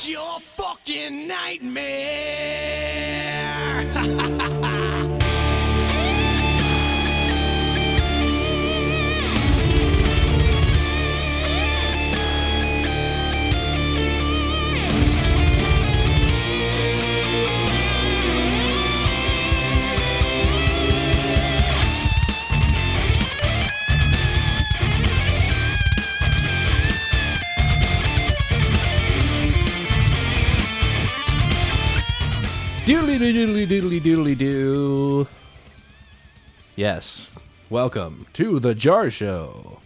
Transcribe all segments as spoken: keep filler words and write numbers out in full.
your fucking nightmare. Doodly doodly doodly doodly doo. Yes. Welcome to the Jar Show.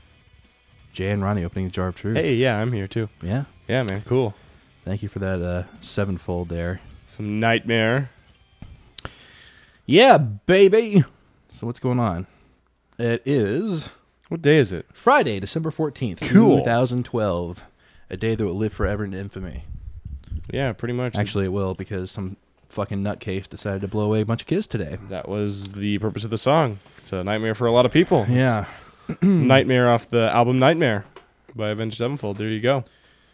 Jay and Ronnie opening the Jar of Truth. Hey, yeah, I'm here too. Yeah. Yeah, man, cool. Thank you for that uh, sevenfold there. Some nightmare. Yeah, baby. So what's going on? It is What day is it? Friday, December fourteenth, Cool. twenty twelve. A day that will live forever in infamy. Yeah, pretty much. Actually, it will because some fucking nutcase decided to blow away a bunch of kids today. That was the purpose of the song. It's a nightmare for a lot of people. Yeah. It's Nightmare off the album Nightmare by Avenged Sevenfold. There you go.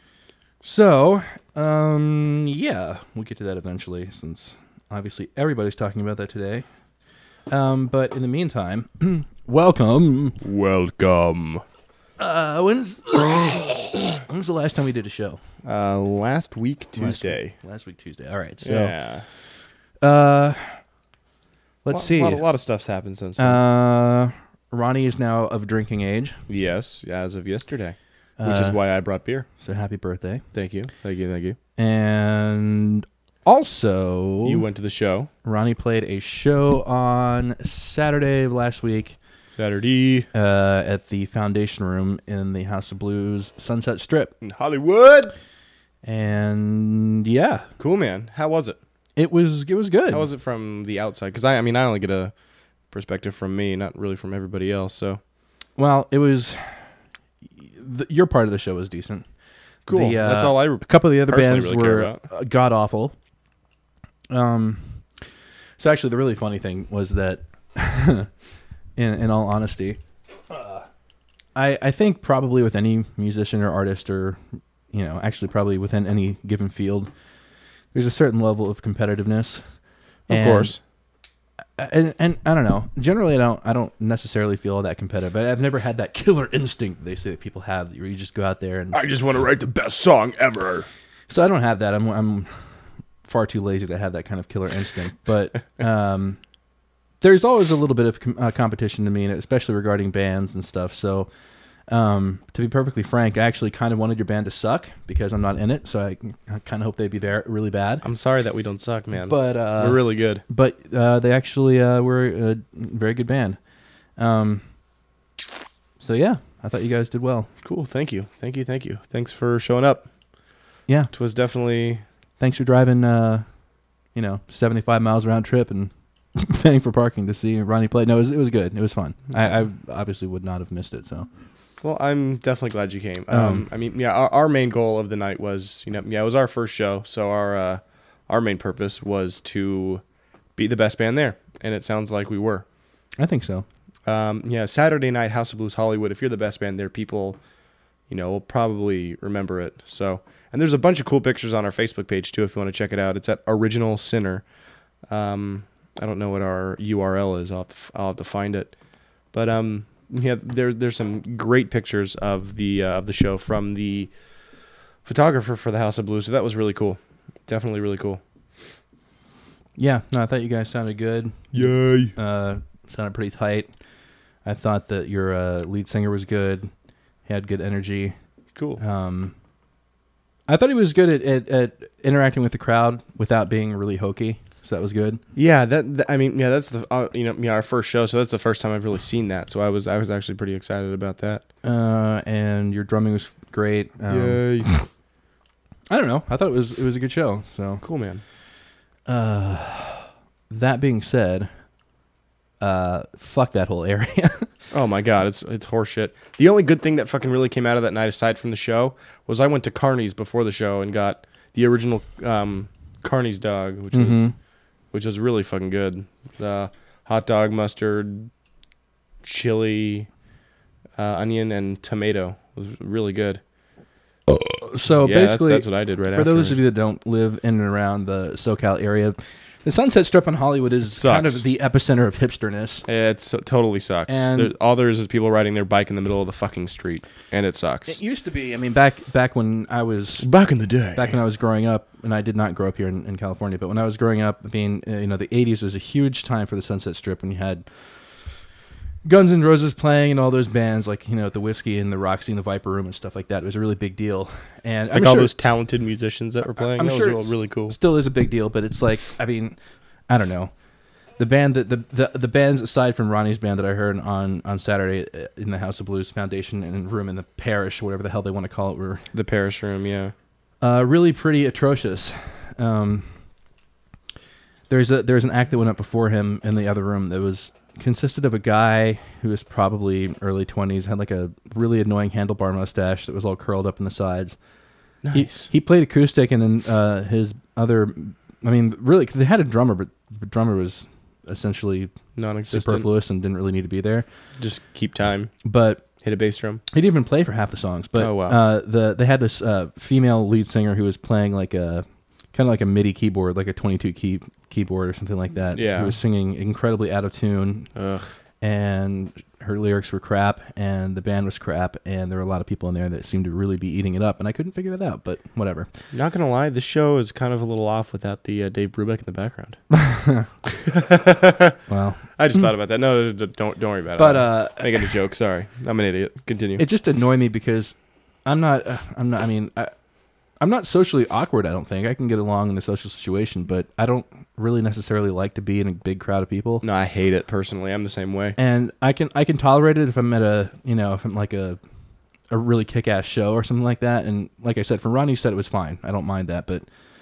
So, um, yeah, we'll get to that eventually, since obviously everybody's talking about that today. Um, but in the meantime, welcome. Welcome. Uh, when's when's the last time we did a show? Uh, last week Tuesday. Last week, last week Tuesday. All right. So, yeah. uh, let's Lot- see. A lot, a lot of stuff's happened since then. Uh, Ronnie is now of drinking age, yes, as of yesterday, which Uh, is why I brought beer. so happy birthday. Thank you. Thank you. Thank you. And also, You went to the show Ronnie played a show on Saturday of last week. Saturday Uh, at the Foundation Room in the House of Blues Sunset Strip. in Hollywood. And yeah, Cool, man. How was it? it was it was good. How was it from the outside? Because I, I mean, I only get a perspective from me, not really from everybody else. So Well, it was the, your part of the show was decent. cool. The, uh, That's all I. A couple of the other personally bands really care were about. god awful. Um, so actually, the really funny thing was that, in in all honesty, uh, I I think probably with any musician or artist or you know actually probably within any given field, there's a certain level of competitiveness. Of And- course. And, and I don't know. Generally, I don't. I don't necessarily feel all that competitive. But I've never had that killer instinct they say that people have, where you just go out there and. I just want to write the best song ever. So I don't have that. I'm. I'm far too lazy to have that kind of killer instinct. But um, there's always a little bit of com- uh, competition to me, and especially regarding bands and stuff. So um, to be perfectly frank, I actually kind of wanted your band to suck because I'm not in it. So I, I kind of hope they'd be very, really bad. I'm sorry that we don't suck, man. But uh, we're really good. But uh, they actually uh, were a very good band. Um, so yeah, I thought you guys did well. Cool. Thank you. Thank you. Thank you. Thanks for showing up. Yeah, It was definitely. thanks for driving, uh, you know, seventy-five miles round trip and paying for parking to see Ronnie play. No, it was, it was good. It was fun. I, I obviously would not have missed it. So Well, I'm definitely glad you came. Um, Um, I mean, yeah, our, our main goal of the night was, you know, yeah, it was our first show, so our uh, our main purpose was to be the best band there, and it sounds like we were. I think so. Um, yeah, Saturday night, House of Blues Hollywood. If you're the best band there, people, you know, will probably remember it. So, and there's a bunch of cool pictures on our Facebook page too. If you want to check it out, it's at Original Sinner. Um, I don't know what our U R L is. I'll have to, f- I'll have to find it. But um, yeah, there there's some great pictures of the uh, of the show from the photographer for the House of Blues. So that was really cool. Definitely really cool. Yeah, no, I thought you guys sounded good. Yay! Uh, sounded pretty tight. I thought that your uh, lead singer was good. He had good energy. Cool. Um, I thought he was good at, at, at interacting with the crowd without being really hokey. So that was good. Yeah, that, that I mean, yeah, that's the uh, you know, yeah, our first show, so that's the first time I've really seen that. So I was I was actually pretty excited about that. Uh, and your drumming was great. Um, Yay! I don't know. I thought it was it was a good show. So Cool, man. uh, that being said, uh, fuck that whole area. Oh my god, it's it's horseshit. The only good thing that fucking really came out of that night, aside from the show, was I went to Carney's before the show and got the original um, Carney's dog, which was Mhm. which was really fucking good. The hot dog, mustard, chili, uh, onion, and tomato was really good. So Yeah, that's- basically, that's what I did right for after. those of you that don't live in and around the SoCal area, the Sunset Strip in Hollywood is kind Sucks. of the epicenter of hipsterness. It so, totally sucks. And- There, all there is is people riding their bike in the middle of the fucking street, and it sucks. It used to be. I mean, back back when I was Back in the day. back when I was growing up, and I did not grow up here in, in California, but when I was growing up, I mean, uh, you know, the eighties was a huge time for the Sunset Strip, when you had Guns N' Roses playing and all those bands, like, you know, the Whiskey and the Roxy and the Viper Room and stuff like that. It was a really big deal. And like I'm all sure, those talented musicians that were playing. I'm that sure was it's really cool. still is a big deal, but it's like, I mean, I don't know. The band that the, the the bands aside from Ronnie's band that I heard on, on Saturday uh, in the House of Blues Foundation and room in the parish, whatever the hell they want to call it, were The Parish Room, yeah. uh, really pretty atrocious. Um, there's a there's an act that went up before him in the other room that was consisted of a guy who was probably early twenties, had like a really annoying handlebar mustache that was all curled up in the sides. Nice. He, he played acoustic, and then uh, his other, I mean, really, 'cause they had a drummer, but the drummer was essentially Non-existent. superfluous and didn't really need to be there. Just keep time. But Hit a bass drum. he didn't even play for half the songs. But Oh, wow. uh, the they had this uh, female lead singer who was playing like a kind of like a MIDI keyboard, like a twenty-two key keyboard or something like that. Yeah. Who was singing incredibly out of tune, Ugh. and her lyrics were crap, and the band was crap, and there were a lot of people in there that seemed to really be eating it up, and I couldn't figure that out. But whatever. Not gonna lie, this show is kind of a little off without the uh, Dave Brubeck in the background. Well, I just thought about that. No, no, no, don't don't worry about but it. uh, I'm making a joke. Sorry, I'm an idiot. Continue. it just annoyed me because I'm not. Uh, I'm not. I mean, I, I'm not socially awkward. I don't think I can get along in a social situation, but I don't really necessarily like to be in a big crowd of people. no, I hate it personally. I'm the same way. And I can I can tolerate it if I'm at a you know if I'm like a a really kick-ass show or something like that. And like I said, from Ronnie said it was fine. I don't mind that, but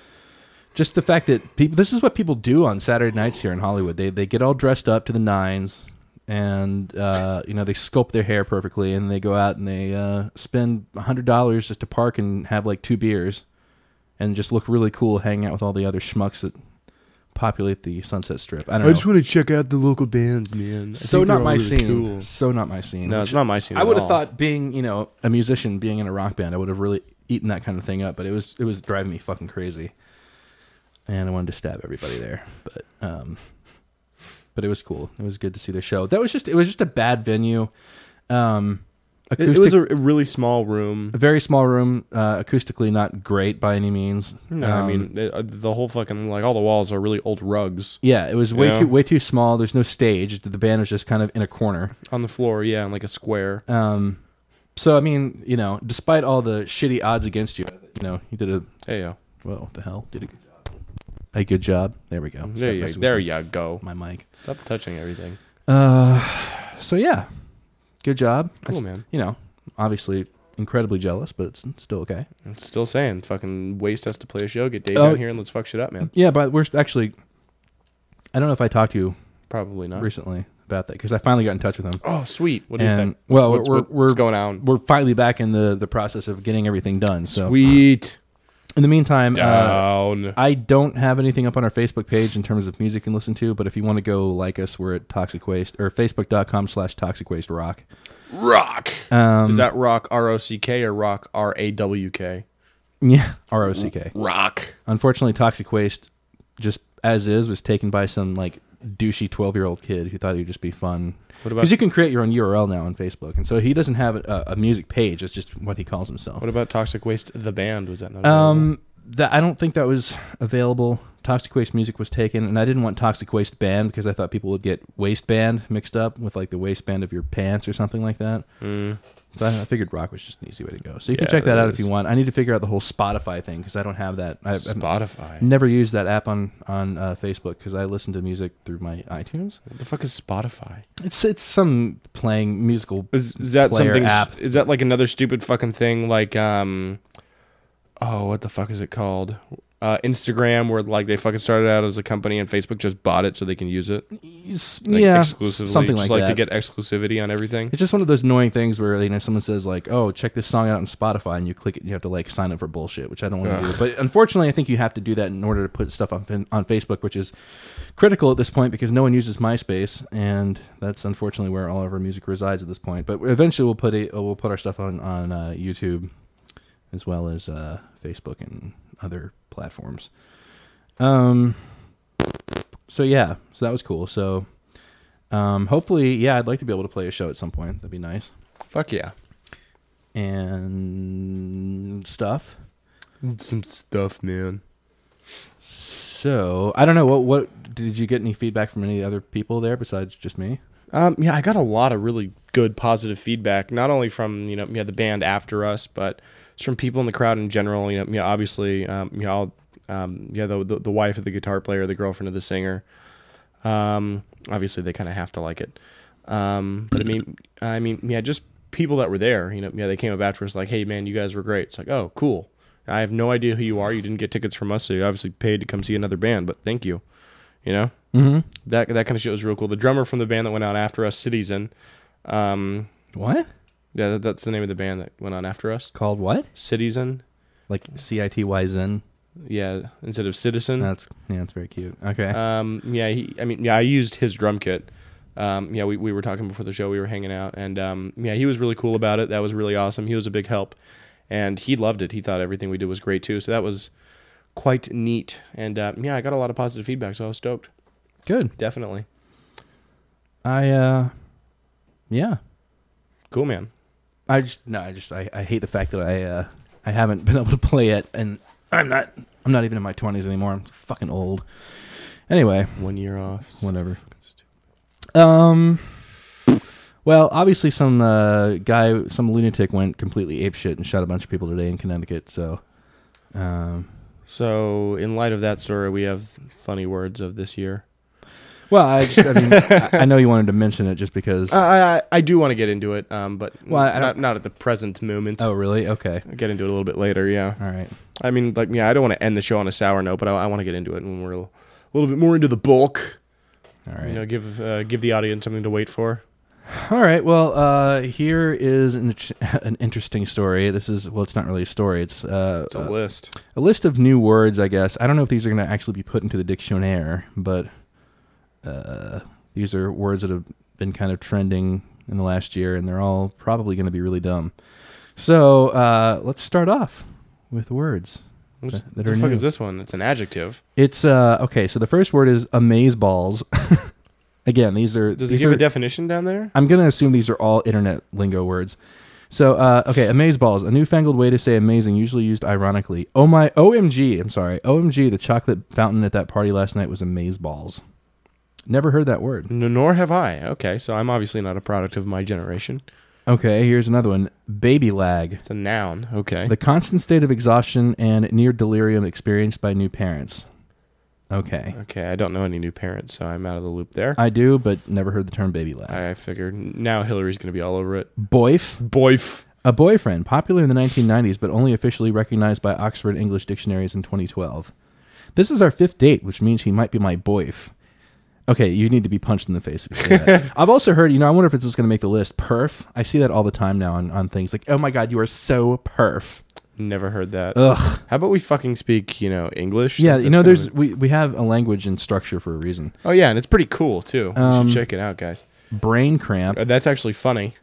just the fact that people, this is what people do on Saturday nights here in Hollywood. They they get all dressed up to the nines, and uh, you know they sculpt their hair perfectly, and they go out and they uh, spend a hundred dollars just to park and have like two beers, and just look really cool hanging out with all the other schmucks that populate the Sunset Strip. I don't know. want to check out the local bands, man. I So think they're not all my really scene. cool. So not my scene. No, it's not my scene. I at would have all. thought being, you know, a musician, being in a rock band, I would have really eaten that kind of thing up. But it was it was driving me fucking crazy, and I wanted to stab everybody there. But um, but it was cool. It was good to see the show. That was just it was just a bad venue. Um, It, acoustic, it was a, a really small room. a very small room. Uh, acoustically, not great by any means. No, I Um, mean it, uh, the whole fucking like all the walls are really old rugs yeah, it was way Yeah. too way too small. There's no stage. The band was just kind of in a corner. on the floor. Yeah, in like a square. Um, so I mean, you know, despite all the shitty odds against you, you know, you did a Hey yo, well, what the hell, did a good job. A good job. There we go. there Stop you messing with there my- you go. My mic. Stop touching everything. Uh, so yeah, good job. I Cool, s- man. You know, obviously incredibly jealous, but it's still okay. I'm still saying, fucking waste us to play a show. Get Dave Oh. down here and let's fuck shit up, man. Yeah, but we're st- actually. I don't know if I talked to you Probably not. recently about that because I finally got in touch with him. Oh, sweet. What do you And, say? well, what's, we're- what's, we're- what's going on? We're finally back in the the process of getting everything done. So Sweet. in the meantime, uh, Down. I don't have anything up on our Facebook page in terms of music you can listen to, but if you want to go like us, we're at Toxic Waste or facebook.com slash Toxic Waste Rock. Rock. Um, Is that rock R O C K or rock R A W K? yeah, R O C K. Rock. Unfortunately, Toxic Waste, just as is, was taken by some like douchey twelve-year-old kid who thought he'd just be fun. What about Because you can create your own U R L now on Facebook, and so he doesn't have a, a music page. It's just what he calls himself. what about Toxic Waste the band? Was that not? Um, that I don't think that was available. Toxic Waste music was taken, and I didn't want Toxic Waste band because I thought people would get waistband mixed up with like the waistband of your pants or something like that. Mm. So I, I figured rock was just an easy way to go. So you can Yeah, check that that out if is. you want. I need to figure out the whole Spotify thing because I don't have that. I, I've Spotify. never used that app on on uh, Facebook because I listen to music through my iTunes. What the fuck is Spotify? It's it's some playing musical. Is, is that player something? app. Is that like another stupid fucking thing? Like um, oh, what the fuck is it called? Uh, Instagram, where like they fucking started out as a company and Facebook just bought it so they can use it. Like, yeah, exclusively, something just like like that. to get exclusivity on everything. It's just one of those annoying things where you know someone says like, "Oh, check this song out on Spotify," and you click it, and you have to like sign up for bullshit, which I don't want to Ugh. do. But unfortunately, I think you have to do that in order to put stuff on on Facebook, which is critical at this point because no one uses MySpace, and that's unfortunately where all of our music resides at this point. But eventually, we'll put it, we'll put our stuff on on uh, YouTube as well as uh, Facebook and other platforms. Um. So yeah, so that was cool. So, um, hopefully, yeah, I'd like to be able to play a show at some point. That'd be nice. Fuck yeah. And stuff. Some stuff, man. So I don't know what what did you get any feedback from any other people there besides just me? Um, yeah, I got a lot of really good positive feedback, not only from, you know, yeah, the band after us, but it's from people in the crowd in general. You know, you know obviously, um, you know, um, yeah, the, the the wife of the guitar player, the girlfriend of the singer. Um, obviously, they kind of have to like it. Um, but I mean, I mean, yeah, just people that were there. You know, yeah, they came up after us like, "Hey, man, you guys were great." It's like, "Oh, cool. I have no idea who you are. You didn't get tickets from us, so you obviously paid to come see another band. But thank you." You know, Mm-hmm. that that kind of shit was real cool. The drummer from the band that went out after us, Citizen. Um, What? yeah, that, that's the name of the band that went on after us. Called what? Citizen. Like C I T Y Zen. Yeah, instead of Citizen. That's yeah, that's very cute. Okay. Um, yeah, he, I mean, yeah, I used his drum kit. Um, yeah, we, we were talking before the show. We were hanging out, and um, yeah, he was really cool about it. That was really awesome. He was a big help, and he loved it. He thought everything we did was great too. So that was quite neat. And uh, yeah, I got a lot of positive feedback, so I was stoked. Good. Definitely. I uh, yeah. Cool, man. I just no, I just I, I hate the fact that I uh I haven't been able to play it, and I'm not I'm not even in my twenties anymore. I'm fucking old. Anyway, One year off. whatever. Um. Well, obviously, some uh, guy, some lunatic, went completely apeshit and shot a bunch of people today in Connecticut. So, um, So, in light of that story, we have funny words of this year. well, I just, I mean, I, I know you wanted to mention it just because. I I, I do want to get into it, um, but Well, I not don't- not at the present moment. Oh, really? Okay. I'll get into it a little bit later. Yeah. All right. I mean, like, yeah, I don't want to end the show on a sour note, but I, I want to get into it when we're a little bit more into the bulk. All right. You know, give uh, give the audience something to wait for. All right. Well, uh, here is an, an interesting story. This is well, it's not really a story. It's uh, It's a uh, list. a list of new words, I guess. I don't know if these are going to actually be put into the dictionary, but uh, these are words that have been kind of trending in the last year, and they're all probably going to be really dumb. So uh, let's start off with words. What's, that what are the fuck new. is this one? It's an adjective. It's uh, okay. So the first word is amazeballs. Again, these are Does it these give are, a definition down there? I'm going to assume these are all internet lingo words. So, uh, okay, amazeballs, a newfangled way to say amazing, usually used ironically. Oh my, O M G, I'm sorry. O M G, the chocolate fountain at that party last night was amazeballs. Never heard that word. No, nor have I. Okay, so I'm obviously not a product of my generation. Okay, here's another one. Baby lag, It's a noun. Okay. the constant state of exhaustion and near delirium experienced by new parents. Okay. Okay, I don't know any new parents, so I'm out of the loop there. I do, but never heard the term baby lag. I figured now Hillary's going to be all over it. Boyf, Boyf. a boyfriend, popular in the nineteen nineties, but only officially recognized by Oxford English Dictionaries in twenty twelve. This is our fifth date, which means he might be my boyf. Okay, you need to be punched in the face if you say that. I've also heard, you know, I wonder if it's just going to make the list. Perf. I see that all the time now on, on things like, oh my God, you are so perf. Never heard that. Ugh. How about we fucking speak, you know, English? Yeah, That's you know, kind there's of we, we have a language and structure for a reason. a- Oh yeah, and it's pretty cool too. You Um, should check it out, guys. Brain cramp. Uh, That's actually funny.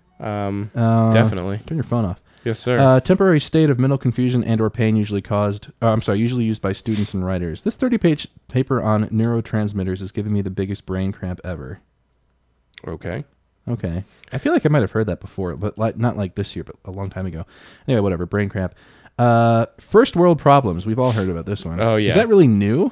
Um, Uh, definitely. Turn your phone off. Yes, sir. Uh, temporary state of mental confusion and or pain usually caused, uh, I'm sorry, usually used by students and writers. This thirty-page paper on neurotransmitters is giving me the biggest brain cramp ever. okay. Okay. I feel like I might have heard that before, but like not like this year, but a long time ago. Anyway, whatever, brain cramp. Uh, first world problems. We've all heard about this one. Oh, yeah. Is that really new?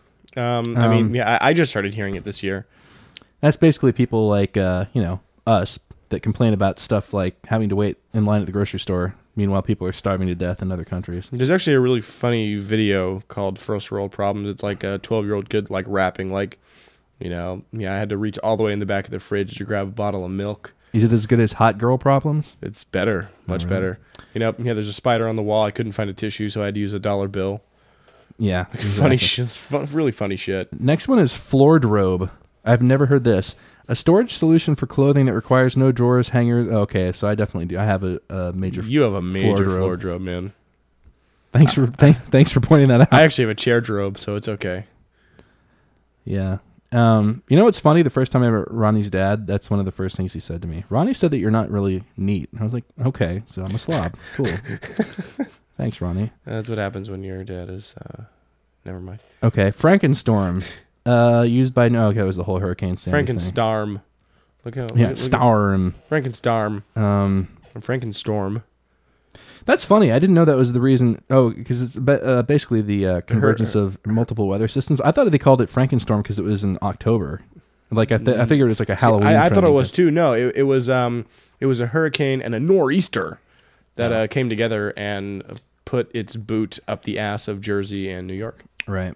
Um, I mean, Um, yeah, I, I just started hearing it this year. That's basically people like, uh, you know, us that complain about stuff like having to wait in line at the grocery store. Meanwhile, people are starving to death in other countries. There's actually a really funny video called First World Problems. It's like a twelve-year-old kid like rapping like, you know, yeah, I had to reach all the way in the back of the fridge to grab a bottle of milk. Is it as good as hot girl problems? It's better, much really? better. You know, yeah, there's a spider on the wall. I couldn't find a tissue, so I had to use a dollar bill. Yeah. Funny exactly. shit. Fun, really funny shit. Next one is floored robe. I've never heard this. A storage solution for clothing that requires no drawers, hangers. Okay, so I definitely do. I have a, a major. You have a major floor floor drobe. drobe, man. Thanks for th- thanks for pointing that out. I actually have a chair drobe, so it's okay. Yeah. Um, you know what's funny? The first time I met Ronnie's dad, that's one of the first things he said to me. Ronnie said that you're not really neat. I was like, okay, so I'm a slob. Cool. Thanks, Ronnie. That's what happens when your dad is. Uh, never mind. Okay, Frankenstorm, uh, used by no. Okay, it was the whole Hurricane Sandy thing. Frankenstorm. Look how. Yeah, look, look Storm. Frankenstorm. Um, Frankenstorm. That's funny. I didn't know that was the reason. Oh, because it's ba- uh, basically the uh, convergence of multiple weather systems. I thought they called it Frankenstorm because it was in October. Like I, th- I figured it was like a Halloween. See, I, I thought it trending was thing. too. No, it, it was. Um, it was a hurricane and a nor'easter that Oh. uh, came together and put its boot up the ass of Jersey and New York. Right.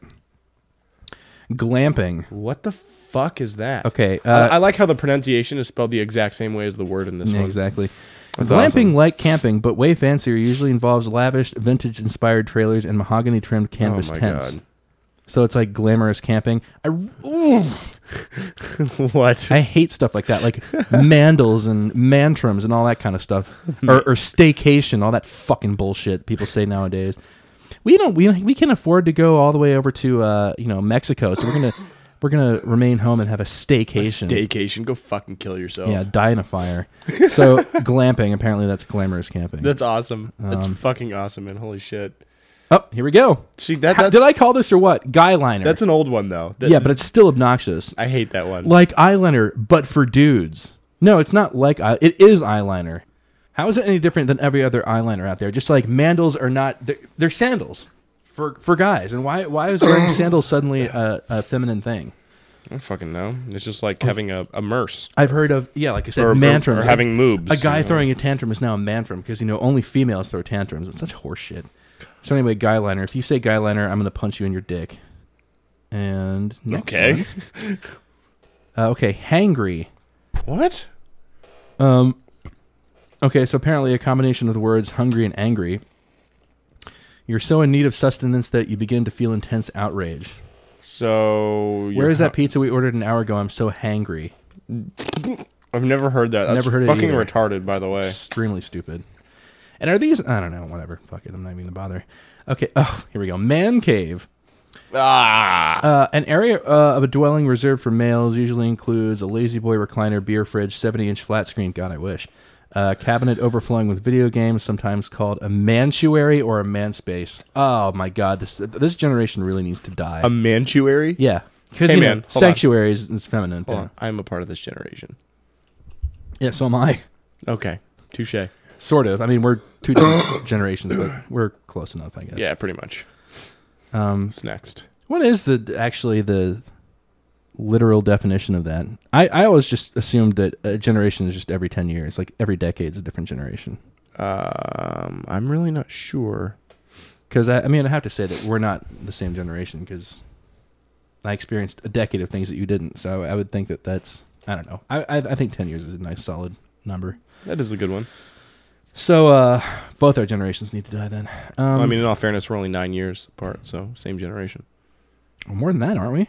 Glamping. What the fuck is that? Okay. I, Uh, I like how the pronunciation is spelled the exact same way as the word in this yeah, one. exactly. That's Glamping, awesome. like camping, but way fancier, usually involves lavish, vintage-inspired trailers and mahogany-trimmed canvas oh my tents. God. So it's like glamorous camping. I, ooh, What? I hate stuff like that, like mandals and mantrums and all that kind of stuff, or, or staycation, all that fucking bullshit people say nowadays. We don't, we we can afford to go all the way over to uh, you know Mexico, so we're gonna we're gonna remain home and have a A staycation. staycation. Go fucking kill yourself. Yeah, die in a fire. So glamping, apparently that's glamorous camping. That's awesome. That's Um, fucking awesome, man. Holy shit. Oh, here we go. See that? How- that did I call this or what? Guy liner. that's an old one though. That- yeah, but it's still obnoxious. I hate that one. Like eyeliner, but for dudes. No, it's not like eye- it is eyeliner. How is it any different than every other eyeliner out there? Just like mandals are not, they're, they're sandals for for guys. And why why is wearing sandals suddenly a, a feminine thing? I don't fucking know. It's just like having a, a merce I've heard of yeah, like I said, or, or, mantrums. or having moobs. A guy you know? throwing a tantrum is now a mantrum because you know only females throw tantrums. It's such horseshit. So anyway, guy liner. If you say guy liner, I'm gonna punch you in your dick. And next Okay. one. Uh, okay, hangry. What? Um. Okay, so apparently a combination of the words hungry and angry. You're so in need of sustenance that you begin to feel intense outrage. So Where is you're that pizza we ordered an hour ago? I'm so hangry. I've never heard that. That's Never heard it fucking either. retarded, by the way. Extremely stupid. And are these? I don't know. Whatever. Fuck it. I'm not even gonna bother. Okay. Oh, here we go. Man cave. Ah. Uh, an area uh, of a dwelling reserved for males usually includes a lazy boy recliner, beer fridge, seventy-inch flat screen. God, I wish. Uh, cabinet overflowing with video games, sometimes called a mantuary or a man space. Oh my God, this this generation really needs to die. A mantuary? yeah, because Hey, you man, know, hold on. sanctuary is, is feminine. Hold Yeah. on. I'm a part of this generation. yeah, so am I. Okay. Touche. Sort of. I mean, we're two different generations, but we're close enough, I guess. Yeah, pretty much. Um, What's next? what is the actually the literal definition of that? I, I always just assumed that a generation is just every ten years. Like every decade is a different generation. Um, I'm really not sure. Because, I, I mean, I have to say that we're not the same generation because I experienced a decade of things that you didn't. So I would think that that's, I don't know. I, I, I think ten years is a nice solid number. That is a good one. So uh, both our generations need to die then. Um, Well, I mean, in all fairness, we're only nine years apart, so same generation. more than that, aren't we?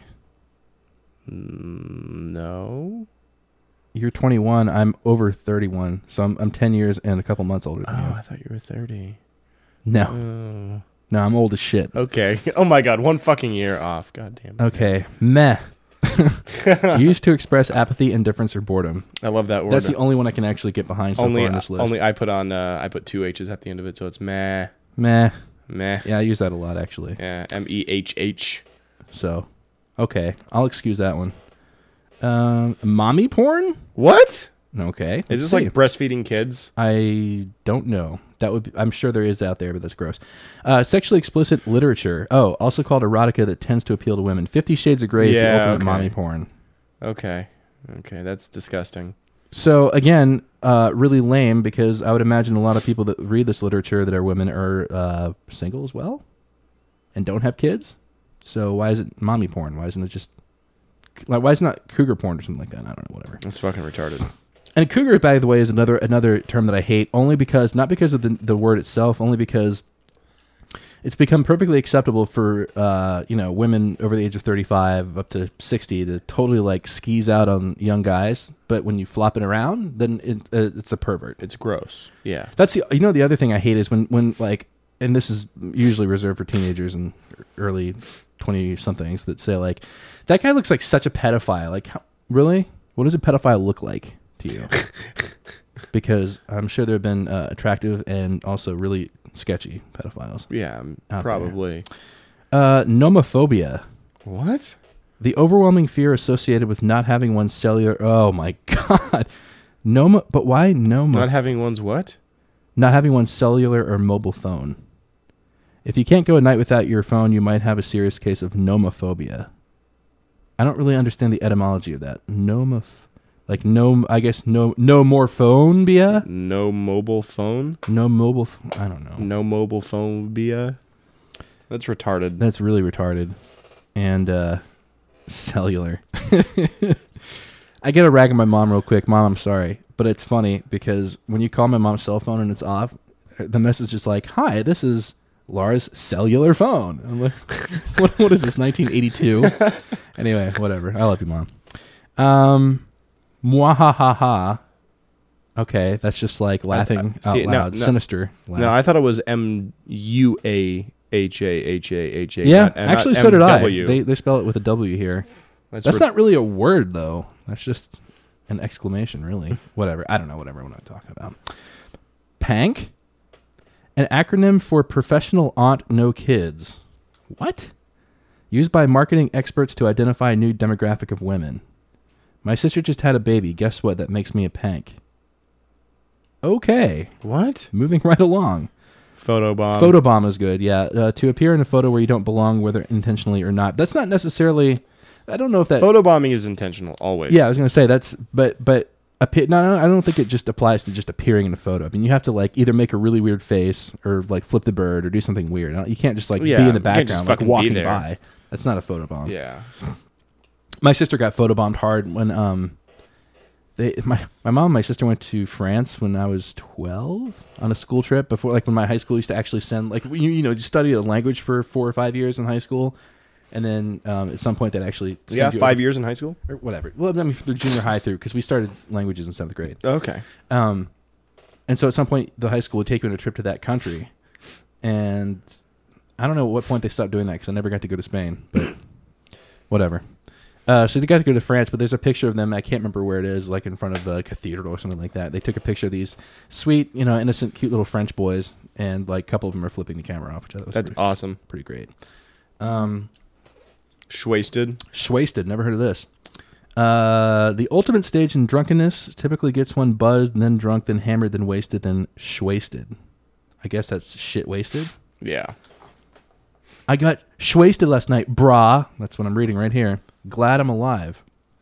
Mm, no. You're twenty-one. I'm over thirty-one. So I'm, I'm ten years and a couple months older than Oh, you. I thought you were thirty. No. Oh. No, I'm old as shit. Okay. Oh my God, one fucking year off. God damn it. Okay. Meh. Used to express apathy, indifference, or boredom. I love that word. That's the only one I can actually get behind so only far on this list. only I put on uh, I put two H's at the end of it, so it's meh, Meh. meh. Yeah, I use that a lot, actually. Yeah, M E H H. So, okay. I'll excuse that one. Um, mommy porn? What? Okay. Is let's this see. like breastfeeding kids? I don't know. That would be, I'm sure there is out there, but that's gross. Uh, sexually explicit literature. Oh, also called erotica that tends to appeal to women. Fifty Shades of Grey is the Yeah, ultimate okay. mommy porn. Okay. Okay, that's disgusting. So again, uh, really lame because I would imagine a lot of people that read this literature that are women are uh, single as well and don't have kids. So why is it mommy porn? Why isn't it just like why is it not cougar porn or something like that? I don't know, whatever. That's fucking retarded. And cougar, by the way, is another another term that I hate only because not because of the the word itself, only because it's become perfectly acceptable for uh, you know women over the age of thirty-five up to sixty to totally like skis out on young guys. But when you flop it around, then it, uh, it's a pervert. It's gross. Yeah. That's the you know the other thing I hate is when when like and this is usually reserved for teenagers and early twenty-somethings that say, like, that guy looks like such a pedophile. Like, how, really? What does a pedophile look like to you? Because I'm sure there have been uh, attractive and also really sketchy pedophiles. Yeah, out probably. there. Uh, nomophobia. What? The overwhelming fear associated with not having one's cellular... Oh, my God. Noma... But why noma... Not having one's what? Not having one's cellular or mobile phone. If you can't go a night without your phone, you might have a serious case of nomophobia. I don't really understand the etymology of that. Nomoph... Like, no... I guess no... No more phobia? No mobile phone? No mobile... F- I don't know. No mobile phobia? That's retarded. That's really retarded. And, uh... cellular. I get a rag on my mom real quick. Mom, I'm sorry. But it's funny because when you call my mom's cell phone and it's off, the message is like, hi, this is Laura's cellular phone. I'm like, what, what is this, nineteen eighty-two? Anyway, whatever. I love you, Mom. Um, mwahahaha. Okay, that's just like laughing I, I, see, out loud. no, no, Sinister laugh. No, I thought it was M U A H A H A H A. Yeah, not, and actually, not so did I. M W. They, they spell it with a W here. That's, That's re- not really a word, though. That's just an exclamation, really. Whatever. I don't know. Whatever we're not talking about. PANK? An acronym for Professional Aunt No Kids. What? Used by marketing experts to identify a new demographic of women. My sister just had a baby. Guess what? That makes me a PANK. Okay. What? Moving right along. Photobomb. Photobomb is good, yeah. Uh, to appear in a photo where you don't belong, whether intentionally or not. That's not necessarily... I don't know if that... Photobombing is intentional, always. Yeah, I was going to say that's... But but appear, no, no, I don't think it just applies to just appearing in a photo. I mean, you have to like either make a really weird face or like flip the bird or do something weird. You can't just like Yeah, be in the you can't just background like fucking be walking there. by. That's not a photobomb. Yeah. My sister got photobombed hard when... um. They, my my mom and my sister went to France when I was twelve on a school trip before, like when my high school used to actually send, like, you, you know, you study a language for four or five years in high school, and then um, at some point they'd actually send Yeah, you five over, years in high school? or whatever. Well, I mean, through junior high through, because we started languages in seventh grade. Okay. Um, and so at some point the high school would take you on a trip to that country, and I don't know at what point they stopped doing that because I never got to go to Spain, but whatever. Uh, so they got to go to France, but there's a picture of them. I can't remember where it is, like in front of a cathedral or something like that. They took a picture of these sweet, you know, innocent, cute little French boys, and like a couple of them are flipping the camera off, which I thought was That's pretty, awesome. pretty great. Um, Schwasted. Schwasted, never heard of this. Uh, the ultimate stage in drunkenness typically gets one buzzed, then drunk, then hammered, then wasted, then schwasted. I guess that's shit wasted. Yeah. I got schwasted last night, brah. That's what I'm reading right here. Glad I'm alive.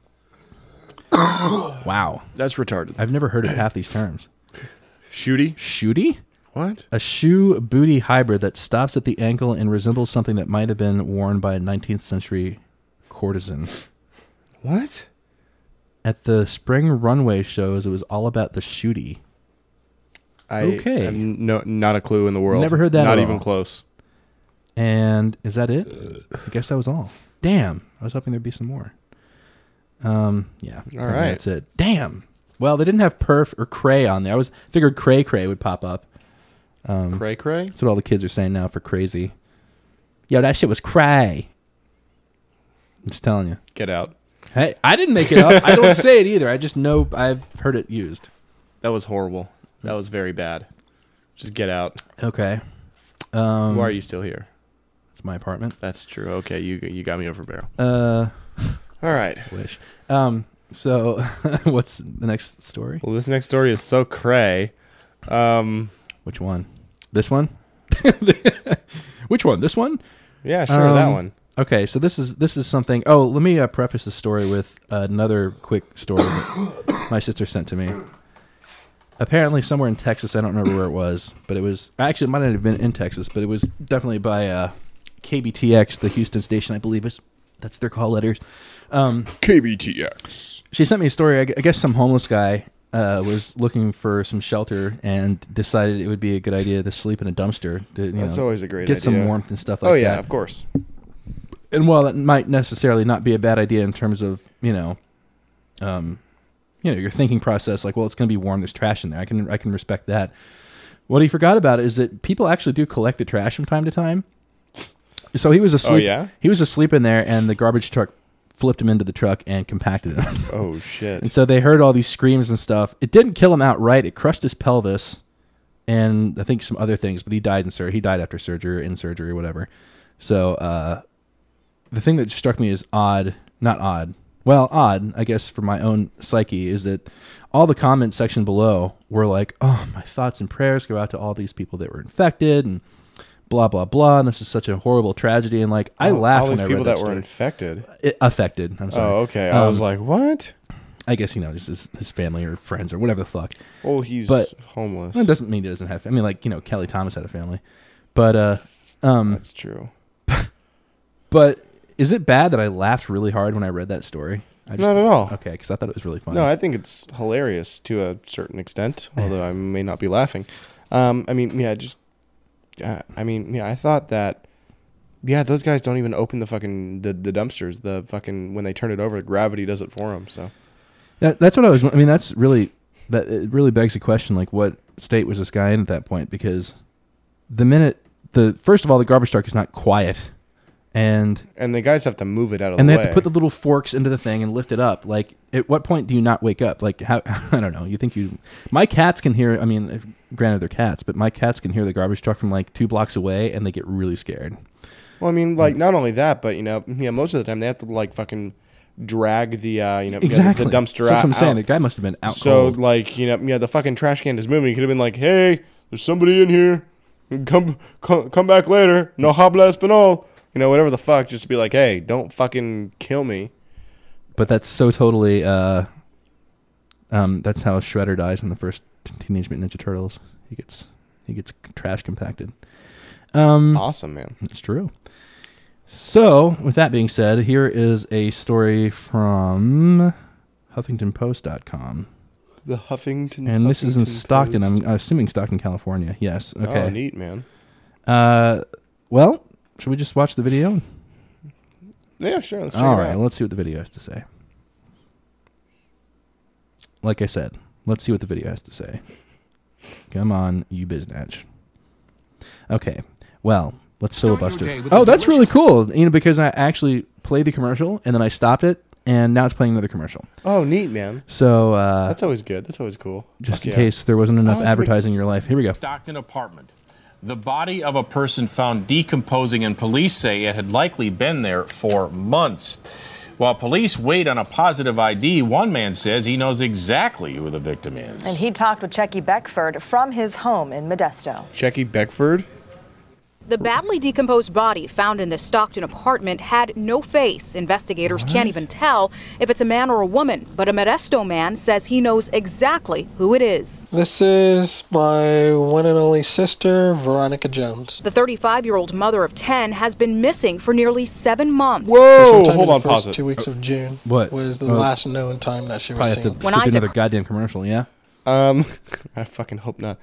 Wow. That's retarded. I've never heard of half these terms. Shooty? Shooty? What? A shoe booty hybrid that stops at the ankle and resembles something that might have been worn by a nineteenth century courtesan. What? At the spring runway shows, it was all about the shooty. I Okay. have no, not a clue in the world. Never heard that Not at even all. close. And is that it? I guess that was all. Damn. I was hoping there'd be some more. Um, yeah. All right. That's it. Damn. Well, they didn't have perf or cray on there. I was figured cray cray would pop up. Um, Cray cray? That's what all the kids are saying now for crazy. Yo, that shit was cray. I'm just telling you. Get out. Hey, I didn't make it up. I don't say it either. I just know I've heard it used. That was horrible. That was very bad. Just get out. Okay. Um, Why are you still here? It's my apartment. That's true. Okay, you you got me over barrel. Uh, All right. wish. Um, so what's the next story? Well, this next story is so cray. Um, Which one? This one? Which one? This one? yeah, sure, that Um, one. Okay, so this is this is something. Oh, let me uh, preface the story with another quick story that my sister sent to me. Apparently, somewhere in Texas, I don't remember where it was, but it was actually it might not have been in Texas, but it was definitely by uh, K B T X, the Houston station, I believe is that's their call letters. Um, K B T X. she sent me a story. I gu- I guess some homeless guy uh, was looking for some shelter and decided it would be a good idea to sleep in a dumpster. To, you That's know, always a great get idea. some warmth and stuff like Oh, yeah, that. of course. And while that might necessarily not be a bad idea in terms of, you know, um, you know, your thinking process, like, well, it's going to be warm. There's trash in there. I can I can respect that. What he forgot about is that people actually do collect the trash from time to time. So he was asleep. Oh, yeah? He was asleep in there, and the garbage truck flipped him into the truck and compacted him. Oh, shit. And so they heard all these screams and stuff. It didn't kill him outright. It crushed his pelvis and I think some other things, but he died in sur- He died after surgery or in surgery or whatever. So uh, the thing that struck me as odd, not odd, well, odd, I guess, for my own psyche, is that all the comment section below were like, oh, my thoughts and prayers go out to all these people that were infected and blah, blah, blah. And this is such a horrible tragedy. And like, I Oh, laughed all when these I people read that that were story. infected. It, affected. I'm sorry. Oh, okay. I was Um, like, what? I guess, you know, just his, his family or friends or whatever the fuck. Well, he's but- homeless. It doesn't mean he doesn't have. I mean, like, you know, Kelly Thomas had a family, but uh, um, That's true. but is it bad that I laughed really hard when I read that story? I just, Not at all. Okay, because I thought it was really funny. No, I think it's hilarious to a certain extent, although I may not be laughing. Um, I mean, yeah, just, uh, I mean, yeah, I thought that, yeah, those guys don't even open the fucking the, the dumpsters. The fucking when they turn it over, gravity does it for them. So That, that's what I was. I mean, that's really that. It really begs the question, like, what state was this guy in at that point? Because the minute the first of all, the garbage truck is not quiet, and and the guys have to move it out of and the they way. have to put the little forks into the thing and lift it up. Like, at what point do you not wake up? Like, how? I don't know. You think you? My cats can hear. I mean, if- granted, they're cats, but my cats can hear the garbage truck from like two blocks away, and they get really scared. Well, I mean, like not only that, but you know, yeah, most of the time they have to like fucking drag the uh, you know yeah, Exactly. the, the dumpster So that's out. what I'm saying. out. The guy must have been out So cold. like you know, yeah, the fucking trash can is moving. He could have been like, "Hey, there's somebody in here. Come, come, come back later. No habla español." You know, whatever the fuck. Just be like, "Hey, don't fucking kill me." But that's so totally. Uh, um, that's how Shredder dies in the first Teenage Mutant Ninja Turtles. He gets he gets trash compacted. Um, Awesome, man. It's true. So, with that being said, here is a story from Huffington Post dot com. The Huffington. And this is in Huffington Stockton. Post. I'm assuming Stockton, California. Yes. Okay. Oh, neat, man. Uh, well, should we just watch the video? Yeah, sure. Let's check All it right. out. Let's see what the video has to say. Like I said, let's see what the video has to say. Come on, you biznatch. Okay. Well, let's Start your filibuster. day with Oh, a that's really delicious- cool. You know, because I actually played the commercial and then I stopped it, and now it's playing another commercial. Oh, neat, man. So, uh, That's always good. That's always cool. just Fuck in yeah. case there wasn't enough Oh, that's advertising in wicked. your life, here we go. Stockton apartment. The body of a person found decomposing, and police say it had likely been there for months. While police wait on a positive I D, one man says he knows exactly who the victim is. And he talked with Checky Beckford from his home in Modesto. Checky Beckford. The badly decomposed body found in the Stockton apartment had no face. Investigators can't even tell if it's a man or a woman, but a Modesto man says he knows exactly who it is. This is my one and only sister, Veronica Jones. The thirty-five-year-old mother of ten has been missing for nearly seven months. So Whoa! sometime Hold in on, the pause first it. two weeks of June What? was the Oh. last known time that she was Probably have to seen. When skip Isaac- another goddamn commercial, yeah? Um, I fucking hope not.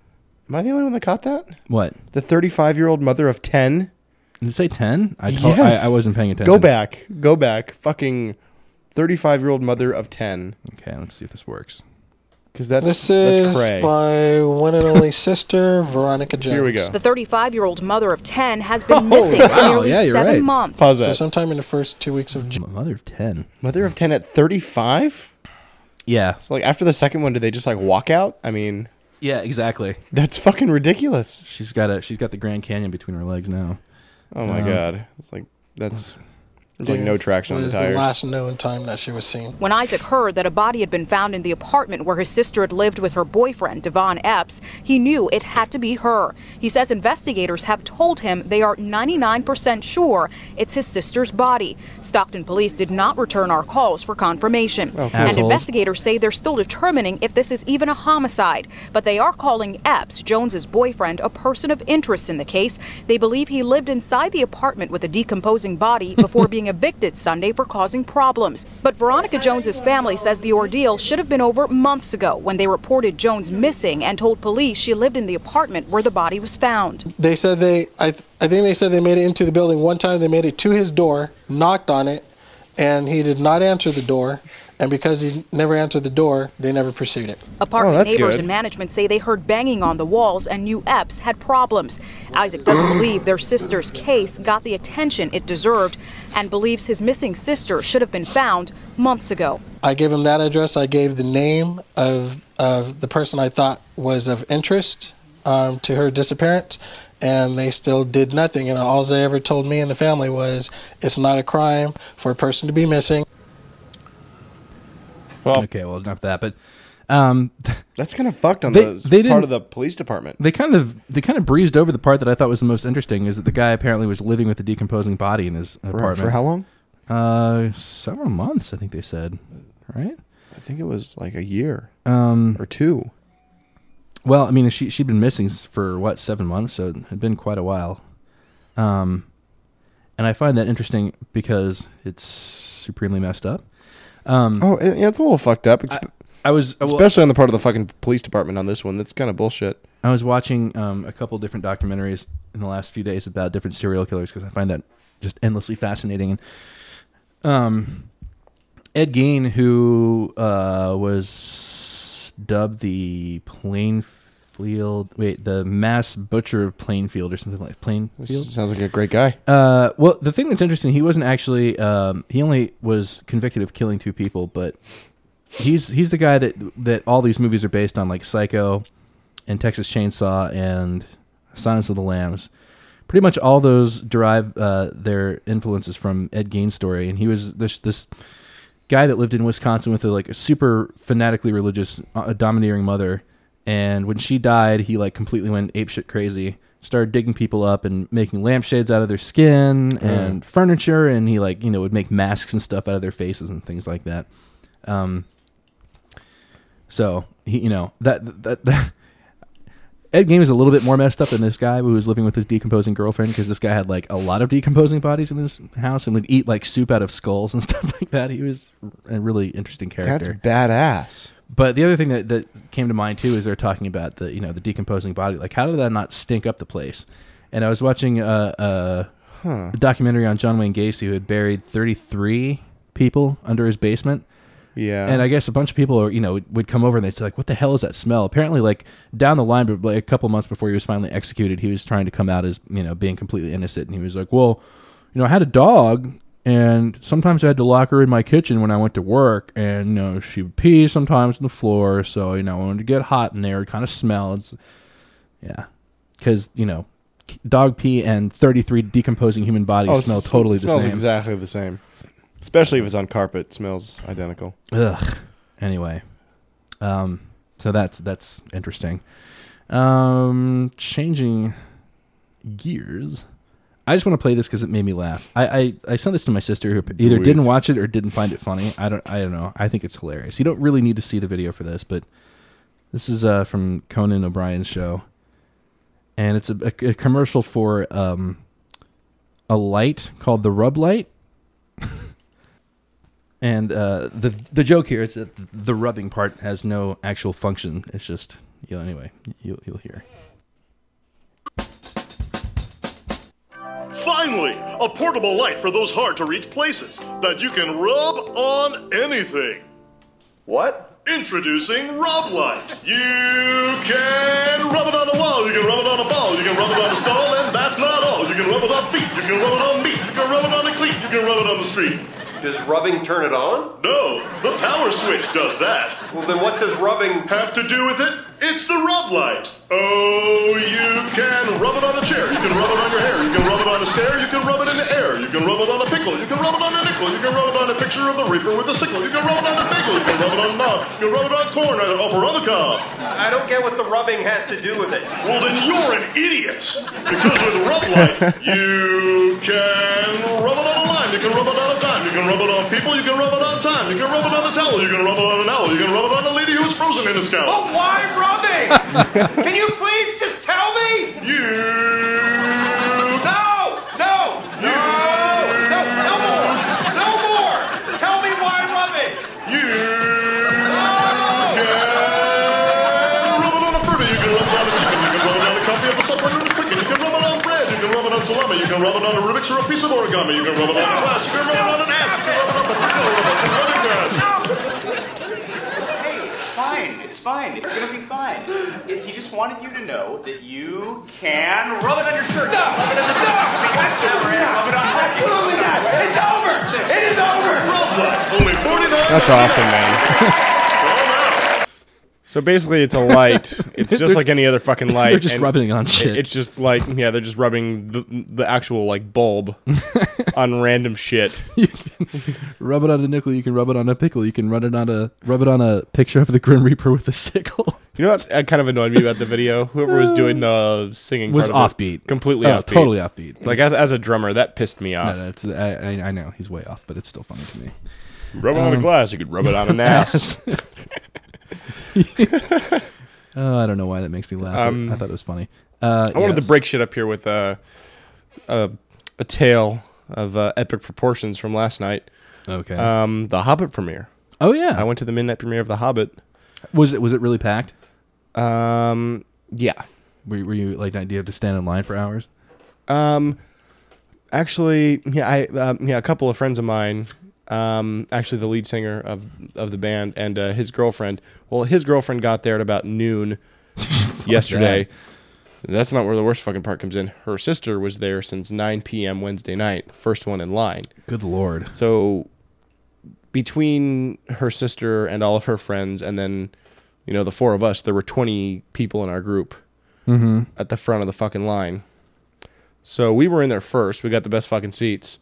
Am I the only one that caught that? What? The thirty-five-year-old mother of ten. Did it say ten? I, told, Yes. I I wasn't paying attention. Go back. Go back. Fucking thirty-five-year-old mother of ten. Okay, let's see if this works. Because that's This that's is cray. my one and only sister, Veronica Jones. Here we go. The thirty-five-year-old mother of ten has been Oh, missing for wow, nearly yeah, you're seven right. months. Pause So that. sometime in the first two weeks of June. Mother of ten. Mother of ten at thirty-five? Yeah. So like after the second one, did they just like walk out? I mean, Yeah, exactly. that's fucking ridiculous. She's got a she's got the Grand Canyon between her legs now. Oh my Um, god. It's like that's there's like no traction on the was tires. the last known time that she was seen. When Isaac heard that a body had been found in the apartment where his sister had lived with her boyfriend, Devon Epps, he knew it had to be her. He says investigators have told him they are ninety-nine percent sure it's his sister's body. Stockton police did not return our calls for confirmation. cool. And Assholes. investigators say they're still determining if this is even a homicide. But they are calling Epps, Jones's boyfriend, a person of interest in the case. They believe he lived inside the apartment with a decomposing body before being evicted Sunday for causing problems. But Veronica Jones's family says the ordeal should have been over months ago when they reported Jones missing and told police she lived in the apartment where the body was found. They said they, I, I think they said they made it into the building one time. They made it to his door, knocked on it, and he did not answer the door. and because he never answered the door, they never pursued it. Apartment Oh, that's neighbors good. and management say they heard banging on the walls and knew Epps had problems. Isaac doesn't believe their sister's case got the attention it deserved and believes his missing sister should have been found months ago. I gave him that address. I gave the name of, of the person I thought was of interest um, to her disappearance, and they still did nothing. And all they ever told me and the family was, it's not a crime for a person to be missing. Well, Okay, well, enough of that. But um, That's kind of fucked on They- the they didn't- part of the police department. they kind of they kind of breezed over the part that I thought was the most interesting. Is that the guy apparently was living with a decomposing body in his For, apartment for how long? Uh, several months, I think they said. Right? I think it was like a year Um. or two. Well, I mean, she she'd been missing for what seven months, so it had been quite a while. Um, and I find that interesting because it's supremely messed up. Um, Oh, it, yeah, it's a little fucked up, exp- I was well, especially on the part of the fucking police department on this one. That's kind of bullshit. I was watching um, a couple different documentaries in the last few days about different serial killers because I find that just endlessly fascinating. And um, Ed Gein, who uh, was dubbed the Plainfield, wait, the mass butcher of Plainfield or something like Plainfield. This sounds like a great guy. Uh, well, the thing that's interesting, he wasn't actually. Um, he only was convicted of killing two people, but he's he's the guy that that all these movies are based on, like Psycho, and Texas Chainsaw, and Silence of the Lambs. Pretty much all those derive uh, their influences from Ed Gein's story, and he was this this guy that lived in Wisconsin with a, like a super fanatically religious, uh, domineering mother. And when she died, he like completely went apeshit crazy. Started digging people up and making lampshades out of their skin and furniture, and he like you know would make masks and stuff out of their faces and things like that. Um. So he, you know that that. that Ed Gein is a little bit more messed up than this guy who was living with his decomposing girlfriend, because this guy had like a lot of decomposing bodies in his house and would eat like soup out of skulls and stuff like that. He was a really interesting character. That's badass. But the other thing that, that came to mind too is they're talking about the you know the decomposing body. Like, how did that not stink up the place? And I was watching a, a, Huh. a documentary on John Wayne Gacy, who had buried thirty-three people under his basement. Yeah. And I guess a bunch of people, are, you know, would come over and they'd say, like, "What the hell is that smell?" Apparently, like down the line, but like a couple months before he was finally executed, he was trying to come out as you know being completely innocent, and he was like, "Well, you know, I had a dog, and sometimes I had to lock her in my kitchen when I went to work, and you know, she would pee sometimes on the floor, so you know, I wanted to get hot in there, it kind of smells." Yeah, because you know, dog pee and thirty-three decomposing human bodies oh, smell s- totally the smells same. exactly the same. Especially if it's on carpet, it smells identical. Ugh. Anyway, um, so that's that's interesting. Um, changing gears, I just want to play this because it made me laugh. I, I, I sent this to my sister, who either Sweet. didn't watch it or didn't find it funny. I don't I don't know. I think it's hilarious. You don't really need to see the video for this, but this is uh, from Conan O'Brien's show, and it's a, a, a commercial for um, a light called the Rub Light. And uh, the the joke here is that the rubbing part has no actual function. It's just, you know, anyway, you'll, you'll hear. Finally, a portable light for those hard-to-reach places that you can rub on anything. What? Introducing Rub Light. You can rub it on the wall, you can rub it on a ball, you can rub it on a stall, and that's not all. You can rub it on feet, you can rub it on meat, you can rub it on a cleat, you can rub it on the street. Does rubbing turn it on? No, the power switch does that. Well, then what does rubbing have to do with it? It's the Rub Light. Oh, you can rub it on a chair, you can rub it on your hair, you can rub it on a stair, you can rub it in the air, you can rub it on a pickle, you can rub it on a nickel, you can rub it on a picture of the reaper with a sickle, you can rub it on a bagel, you can rub it on knob, you can rub it on corn or on the cob. I don't get what the rubbing has to do with it. Well, then you're an idiot. Because with Rub Light, you can rub it on a lime, you can rub it on a dime, you can rub it on people, you can rub it on time, you can rub it on a towel, you can rub it on an owl, you can rub it on a lady who's frozen in a scalp. But why rubbing? Can you please just tell me? You... No! No! No! No! No more! No more! Tell me why rubbing! You... No! can rub it on a burger, you can rub it on a chicken, you can rub it on a copy of a supplement of chicken, you can rub it on bread, you can rub it on salami. You can rub it on a Rubik's or a piece of origami. You can rub it on a glass. You can rub it on an app. You can rub it on the pickle or the running grass. Hey, it's fine. It's fine. It's gonna be fine. He just wanted you to know that you can rub it on your shirt. No! Rub it on the Rub it on It's over! It is over! Only forty-nine. That's awesome, man. So basically, it's a light. It's just like any other fucking light. They're just and rubbing it on shit. It's just like, yeah, they're just rubbing the, the actual like bulb on random shit. You can rub it on a nickel. You can rub it on a pickle. You can run it on a rub it on a picture of the Grim Reaper with a sickle. You know what kind of annoyed me about the video? Whoever was doing the singing was part of offbeat, it, completely oh, offbeat, totally offbeat. Like as as a drummer, that pissed me off. No, no, it's, I, I I know he's way off, but it's still funny to me. Rub it um, on a glass. You could rub it on an ass. Oh, I don't know why that makes me laugh. Um, I thought it was funny. Uh, I wanted yes. to break shit up here with uh, a a tale of uh, epic proportions from last night. Okay. Um, the Hobbit premiere. Oh yeah, I went to the midnight premiere of The Hobbit. Was it was it really packed? Um, yeah. Were, were you like, do you have to stand in line for hours? Um, actually, yeah, I um, yeah, a couple of friends of mine. Um, actually, the lead singer of of the band and uh, his girlfriend. Well, his girlfriend got there at about noon yesterday. That. That's not where the worst fucking part comes in. Her sister was there since nine p.m. Wednesday night, first one in line. Good Lord. So between her sister and all of her friends, and then, you know, the four of us, there were twenty people in our group mm-hmm. at the front of the fucking line. So we were in there first. We got the best fucking seats.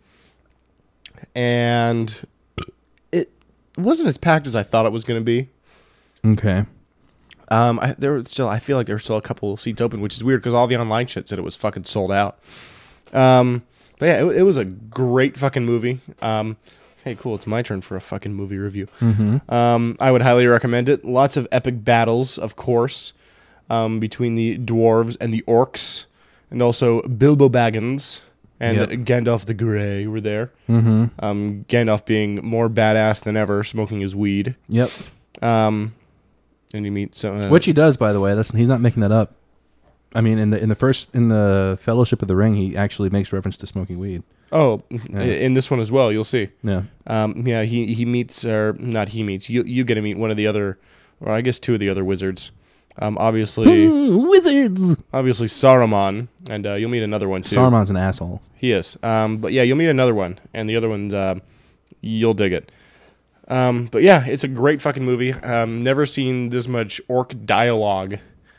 And it wasn't as packed as I thought it was going to be. Okay. Um, I, there were still, I feel like there were still a couple of seats open, which is weird because all the online shit said it was fucking sold out. Um, but yeah, it, it was a great fucking movie. Um, hey, cool. It's my turn for a fucking movie review. Mm-hmm. Um, I would highly recommend it. Lots of epic battles, of course, um, between the dwarves and the orcs, and also Bilbo Baggins. And yep. Gandalf the Grey were there. Mm-hmm. Um, Gandalf being more badass than ever, smoking his weed. Yep. Um, and you meet some. Uh, Which he does, by the way. That's he's not making that up. I mean, in the in the first in the Fellowship of the Ring, he actually makes reference to smoking weed. Oh, yeah. In this one as well, you'll see. Yeah. Um, yeah. He he meets, or not he meets. You you get to meet one of the other, or I guess two of the other wizards. Um, obviously, wizards. Obviously, Saruman, and uh, you'll meet another one too. Saruman's an asshole. He is. Um, but yeah, you'll meet another one, and the other one's uh, you'll dig it. Um, but yeah, it's a great fucking movie. Um, never seen this much orc dialogue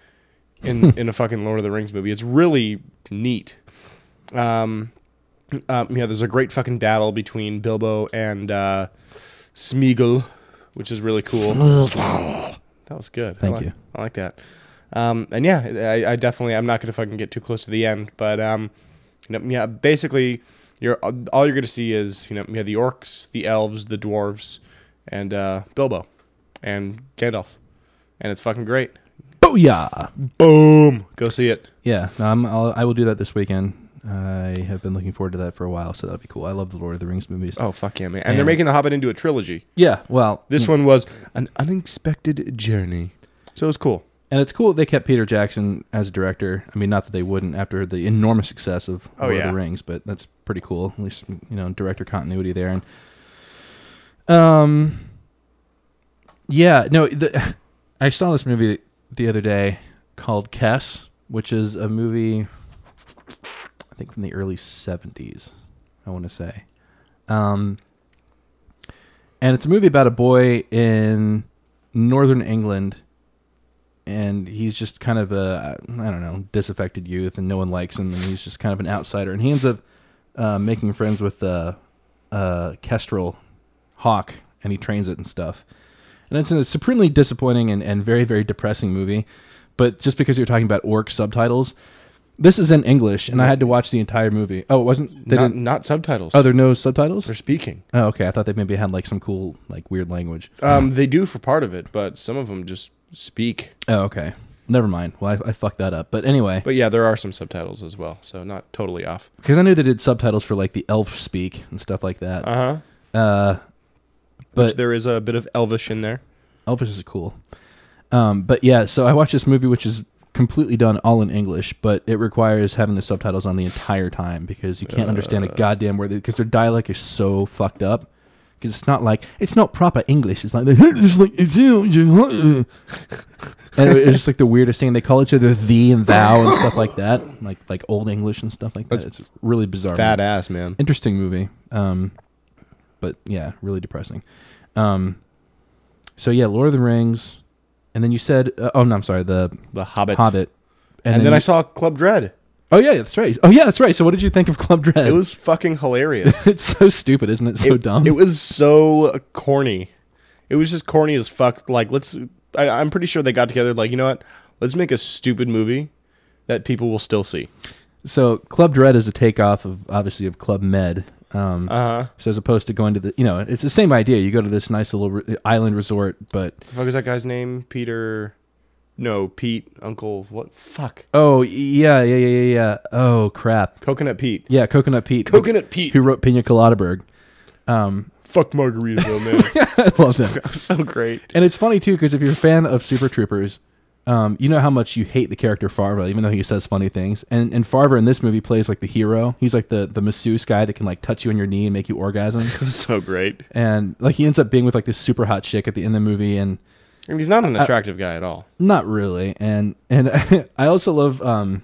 in in a fucking Lord of the Rings movie. It's really neat. Um, um, yeah, there's a great fucking battle between Bilbo and uh, Smeagol, which is really cool. That was good. Thank I like, you. I like that. Um, and yeah, I, I definitely, I'm not going to fucking get too close to the end, but, um, you know, yeah, basically you're, all you're going to see is, you know, yeah, the orcs, the elves, the dwarves, and, uh, Bilbo and Gandalf. And it's fucking great. Booyah! Boom! Go see it. Yeah. No, I'm, I'll, I will do that this weekend. I have been looking forward to that for a while, so that'd be cool. I love the Lord of the Rings movies. Oh, fuck yeah, man. And, and they're making The Hobbit into a trilogy. Yeah, well. This one was an unexpected journey. So it was cool. And it's cool they kept Peter Jackson as a director. I mean, not that they wouldn't after the enormous success of oh, Lord yeah. of the Rings, but that's pretty cool. At least, you know, director continuity there. And um, yeah, no, the, I saw this movie the other day called Kess, which is a movie, I think from the early seventies, I want to say. Um, and it's a movie about a boy in northern England, and he's just kind of a, I don't know, disaffected youth, and no one likes him, and he's just kind of an outsider. And he ends up uh, making friends with uh, uh, Kestrel hawk, and he trains it and stuff. And it's a supremely disappointing and, and very, very depressing movie. But just because you're talking about orc subtitles, this is in English, and I had to watch the entire movie. Oh, it wasn't? They not, didn't, not subtitles. Oh, there are no subtitles? They're speaking. Oh, okay. I thought they maybe had like some cool, like weird language. Um, they do for part of it, but some of them just speak. Oh, okay. Never mind. Well, I, I fucked that up. But anyway. But yeah, there are some subtitles as well, so not totally off. Because I knew they did subtitles for like the elf speak and stuff like that. Uh-huh. Uh But which there is a bit of Elvish in there. Elvish is cool. Um, but yeah, so I watched this movie, which is completely done all in English, but it requires having the subtitles on the entire time because you can't uh, understand a goddamn word because their dialect is so fucked up. Because it's not like it's not proper English. It's like it's like and it's just like the weirdest thing. They call each other thee and thou and stuff like that, like like old English and stuff like that. That's it's really bizarre. Badass, movie. man. Interesting movie, um, but yeah, really depressing. Um, so yeah, Lord of the Rings. And then you said, uh, "Oh no, I'm sorry, the the Hobbit." Hobbit, and, and then, then you, I saw Club Dread. Oh yeah, that's right. Oh yeah, that's right. So what did you think of Club Dread? It was fucking hilarious. It's so stupid, isn't it? So it, dumb. It was so corny. It was just corny as fuck. Like let's. I, I'm pretty sure they got together. Like you know what? Let's make a stupid movie that people will still see. So Club Dread is a takeoff of obviously of Club Med. Um, uh-huh. So as opposed to going to the, you know, it's the same idea. You go to this nice little re- island resort, but the fuck is that guy's name? Peter. No, Pete, Uncle, what? Fuck. Oh, yeah, yeah, yeah, yeah, yeah. Oh, crap. Coconut Pete. Yeah, Coconut Pete. Coconut who, Pete. Who wrote Pina Coladaberg. Um, Fuck Margaritaville, man. I love that. That was so great. And it's funny, too, because if you're a fan of Super Troopers, um, you know how much you hate the character Farva, even though he says funny things. And, and Farva in this movie plays like the hero. He's like the, the masseuse guy that can like touch you on your knee and make you orgasm. So great. And like he ends up being with like this super hot chick at the end of the movie, and I mean, he's not an attractive uh, guy at all. Not really. And and I also love, um,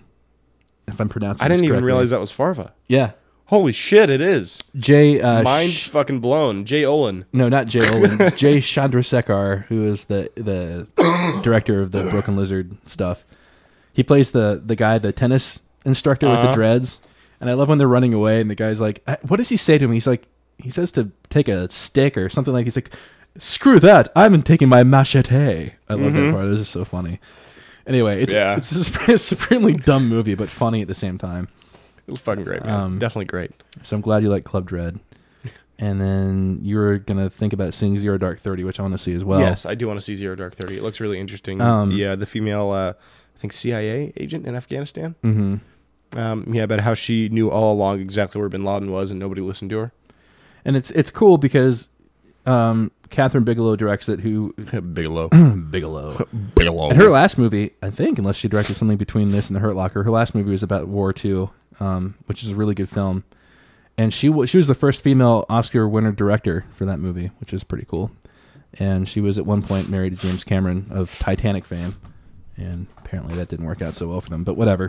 if I'm pronouncing I didn't this even correctly. realize that was Farva. Yeah. Holy shit, it is. Jay... Uh, Mind sh- fucking blown. Jay Olin. No, not Jay Olin. Jay Chandrasekhar, who is the the director of the Broken Lizard stuff. He plays the, the guy, the tennis instructor uh-huh. with the dreads. And I love when they're running away and the guy's like, what does he say to him? He's like, he says to take a stick or something like, he's like... Screw that! I'm taking my machete. I love mm-hmm. that part. This is so funny. Anyway, it's yeah. it's a supremely dumb movie, but funny at the same time. It was fucking great, man. Um, Definitely great. So I'm glad you like Club Dread. And then you were gonna think about seeing Zero Dark Thirty, which I want to see as well. Yes, I do want to see Zero Dark Thirty. It looks really interesting. Um, yeah, the female, uh, I think C I A agent in Afghanistan. Mm-hmm. Um, yeah, about how she knew all along exactly where Bin Laden was, and nobody listened to her. And it's it's cool because. Um, Catherine Bigelow directs it. Who Bigelow, Bigelow, Bigelow. And her last movie, I think, unless she directed something between this and The Hurt Locker, her last movie was about war too, um, which is a really good film. And she w- she was the first female Oscar winner director for that movie, which is pretty cool. And she was at one point married to James Cameron of Titanic fame, and apparently that didn't work out so well for them. But whatever.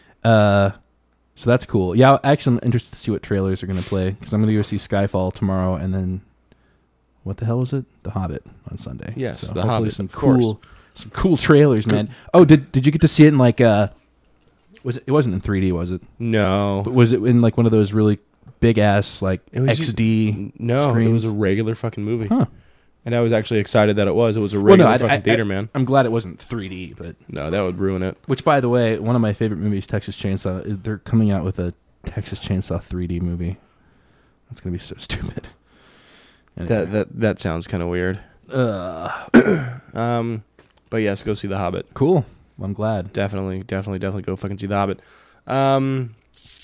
Uh, so that's cool. Yeah, actually, I'm interested to see what trailers are going to play because I'm going to go see Skyfall tomorrow, and then. What the hell was it? The Hobbit on Sunday. Yes, so The hopefully Hobbit. Some of cool, course. some cool trailers, man. Oh, did did you get to see it in like uh was it? It wasn't in three D, was it? No. But was it in like one of those really big ass like it was X D? Just, no, screens? It was a regular fucking movie. Huh. And I was actually excited that it was. It was a regular well, no, I, fucking I, theater, I, man. I'm glad it wasn't three D, but no, that would ruin it. Which, by the way, one of my favorite movies, Texas Chainsaw. They're coming out with a Texas Chainsaw three D movie. That's gonna be so stupid. Anyway. That that that sounds kind of weird. Uh. um, but yes, go see The Hobbit. Cool. Well, I'm glad. Definitely, definitely, definitely go fucking see The Hobbit. Um,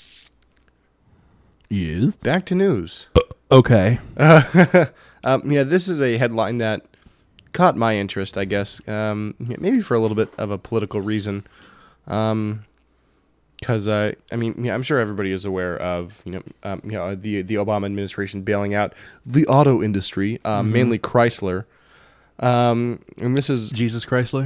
yes. Back to news. Uh, okay. Uh, um, yeah, this is a headline that caught my interest, I guess. Um, maybe for a little bit of a political reason. Um. Because uh, I mean, yeah, I'm sure everybody is aware of you know, um, you know, the the Obama administration bailing out the auto industry, um, mm-hmm. mainly Chrysler. Um, and this is Jesus Chrysler.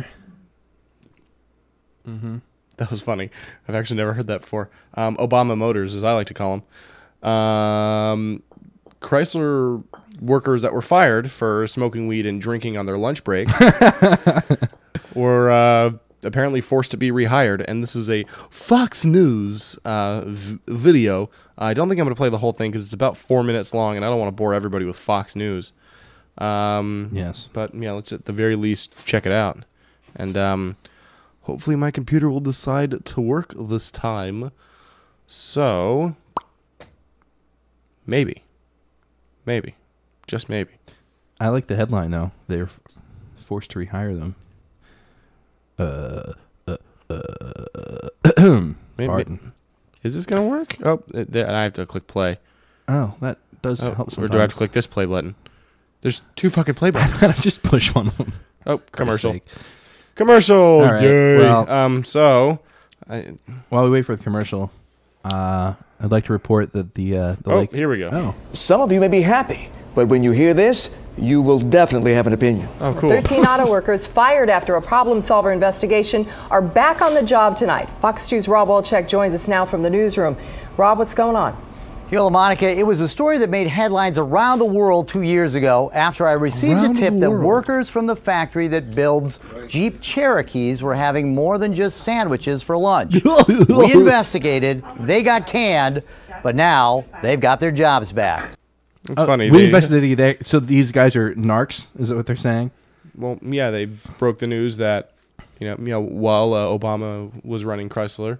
Mm-hmm. That was funny. I've actually never heard that before. Um, Obama Motors, as I like to call them, um, Chrysler workers that were fired for smoking weed and drinking on their lunch break were. Uh, apparently forced to be rehired, and this is a Fox News uh, v- video. I don't think I'm going to play the whole thing because it's about four minutes long, and I don't want to bore everybody with Fox News. Um, yes. But, yeah, let's at the very least check it out. And um, hopefully my computer will decide to work this time. So, maybe. Maybe. Just maybe. I like the headline, though. They're f- forced to rehire them. Uh, uh, uh, Maybe. Is this gonna work? Oh, there, I have to click play. Oh, that does oh, help. Sometimes. Or do I have to click this play button? There's two fucking play buttons. Just push one of them. Oh, commercial. Commercial. All right, Yay. well- um. So, I, While we wait for the commercial, uh, I'd like to report that the uh, the oh, lake. here we go. Oh, Some of you may be happy, but when you hear this, you will definitely have an opinion. Oh, cool. thirteen auto workers fired after a problem solver investigation are back on the job tonight. Fox two's Rob Wolchek joins us now from the newsroom. Rob, what's going on? Yo, Monica, it was a story that made headlines around the world two years ago after I received Around a tip the that world. workers from the factory that builds Jeep Cherokees were having more than just sandwiches for lunch. We investigated, they got canned, but now they've got their jobs back. It's Uh, funny. We they- investigated. They, so these guys are narcs. Is that what they're saying? Well, yeah, they broke the news that you know, you know, while uh, Obama was running Chrysler,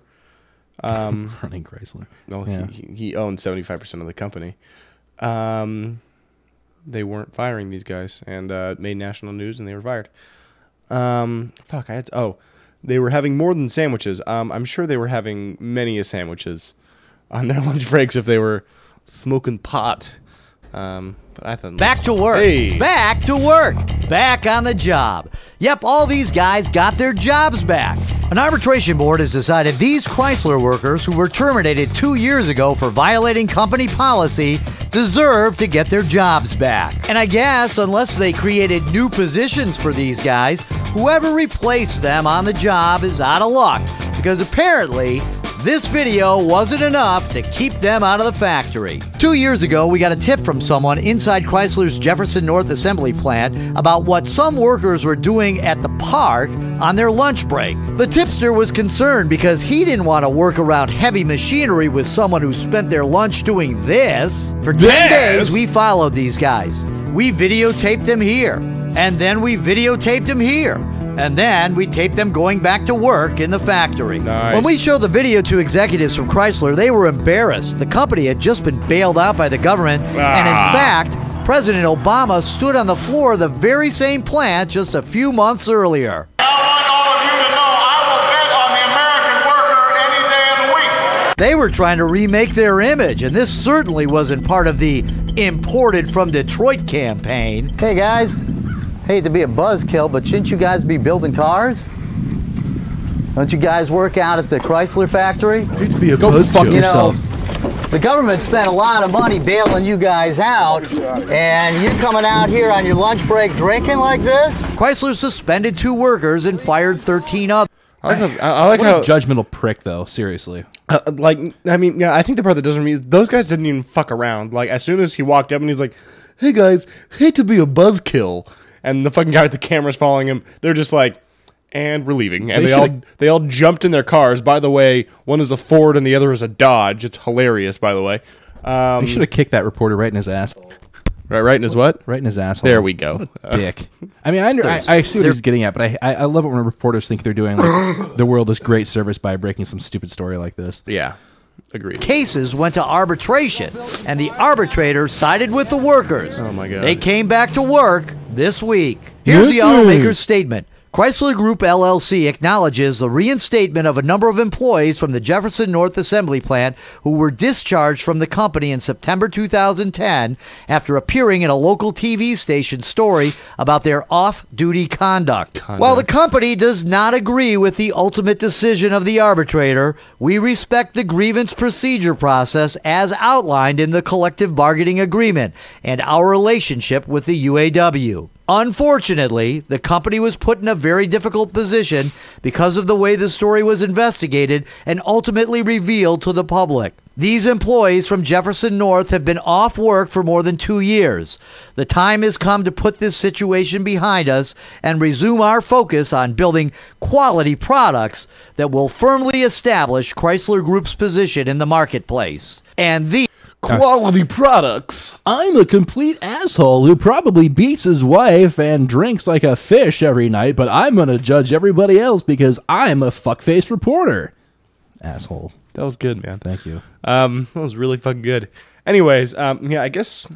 um, Running Chrysler. no, Yeah. he, he he owned seventy-five percent of the company. Um, they weren't firing these guys, and uh, it made national news, and they were fired. Um, fuck, I had to, oh, they were having more than sandwiches. Um, I'm sure they were having many a sandwiches on their lunch breaks if they were smoking pot. Um, but I thought Back to work. Hey. Back to work. Back on the job. Yep, all these guys got their jobs back. An arbitration board has decided these Chrysler workers who were terminated two years ago for violating company policy deserve to get their jobs back. And I guess unless they created new positions for these guys, whoever replaced them on the job is out of luck, because apparently this video wasn't enough to keep them out of the factory. Two years ago, we got a tip from someone inside Chrysler's Jefferson North assembly plant about what some workers were doing at the park on their lunch break. The tipster was concerned because he didn't want to work around heavy machinery with someone who spent their lunch doing this. For ten days, we followed these guys. We videotaped them here, and then we videotaped them here. And then we taped them going back to work in the factory. Nice. When we showed the video to executives from Chrysler, they were embarrassed. The company had just been bailed out by the government. And in Ah. fact, President Obama stood on the floor of the very same plant just a few months earlier. They were trying to remake their image, and this certainly wasn't part of the imported from Detroit campaign. Hey guys, hate to be a buzzkill, but shouldn't you guys be building cars? Don't you guys work out at the Chrysler factory? Hate to be a Go buzzkill. fuck you yourself. know, the government spent a lot of money bailing you guys out, and you're coming out here on your lunch break drinking like this? Chrysler suspended two workers and fired thirteen others. I like how, I I like What how a judgmental prick, though. Seriously. Uh, like, I mean, yeah, I think the part that doesn't mean those guys didn't even fuck around. Like, as soon as he walked up and he's like, "Hey guys, hate to be a buzzkill," and the fucking guy with the camera's following him, they're just like, "And we're leaving." And They they, all should've- they all jumped in their cars. By the way, one is a Ford and the other is a Dodge. It's hilarious, by the way. Um, They should have kicked that reporter right in his ass. right, right in his what? Right in his asshole. There we go. What a dick. I mean, I, under, I, I see what he's getting at, but I, I I love it when reporters think they're doing like, the world this great service by breaking some stupid story like this. Yeah, agreed. Cases went to arbitration, and the arbitrator sided with the workers. Oh my God. They came back to work this week. Here's the automaker's statement. Chrysler Group L L C acknowledges the reinstatement of a number of employees from the Jefferson North assembly plant who were discharged from the company in September two thousand ten after appearing in a local T V station story about their off-duty conduct. Conduct. While the company does not agree with the ultimate decision of the arbitrator, we respect the grievance procedure process as outlined in the collective bargaining agreement and our relationship with the U A W. Unfortunately, the company was put in a very difficult position because of the way the story was investigated and ultimately revealed to the public. These employees from Jefferson North have been off work for more than two years. The time has come to put this situation behind us and resume our focus on building quality products that will firmly establish Chrysler Group's position in the marketplace. And the Quality products. I'm a complete asshole who probably beats his wife and drinks like a fish every night, but I'm going to judge everybody else because I'm a fuck-faced reporter. Asshole. That was good, man. Thank you. Um, that was really fucking good. Anyways, um, yeah, I guess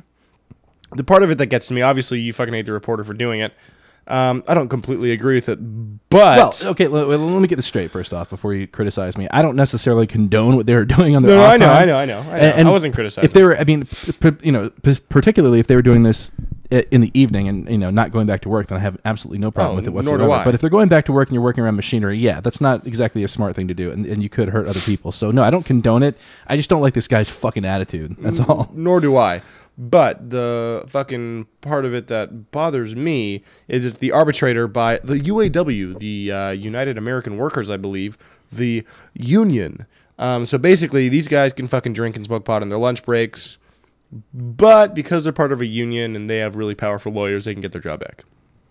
the part of it that gets to me, obviously, you fucking hate the reporter for doing it. Um, I don't completely agree with it, but Well, okay, let, let me get this straight first off before you criticize me. I don't necessarily condone what they were doing on their No, no, off I know, time. I know, I know, I know. I wasn't criticizing. If they were, I mean, p- p- you know, p- particularly if they were doing this i- in the evening and you know not going back to work, then I have absolutely no problem Oh, with it nor whatsoever. do I. But if they're going back to work and you're working around machinery, yeah, that's not exactly a smart thing to do, and, and you could hurt other people. So no, I don't condone it. I just don't like this guy's fucking attitude. That's N- all. Nor do I. But the fucking part of it that bothers me is it's the arbitrator by the U A W, the uh, United American Workers, I believe, the union. Um, so basically, these guys can fucking drink and smoke pot on their lunch breaks, but because they're part of a union and they have really powerful lawyers, they can get their job back.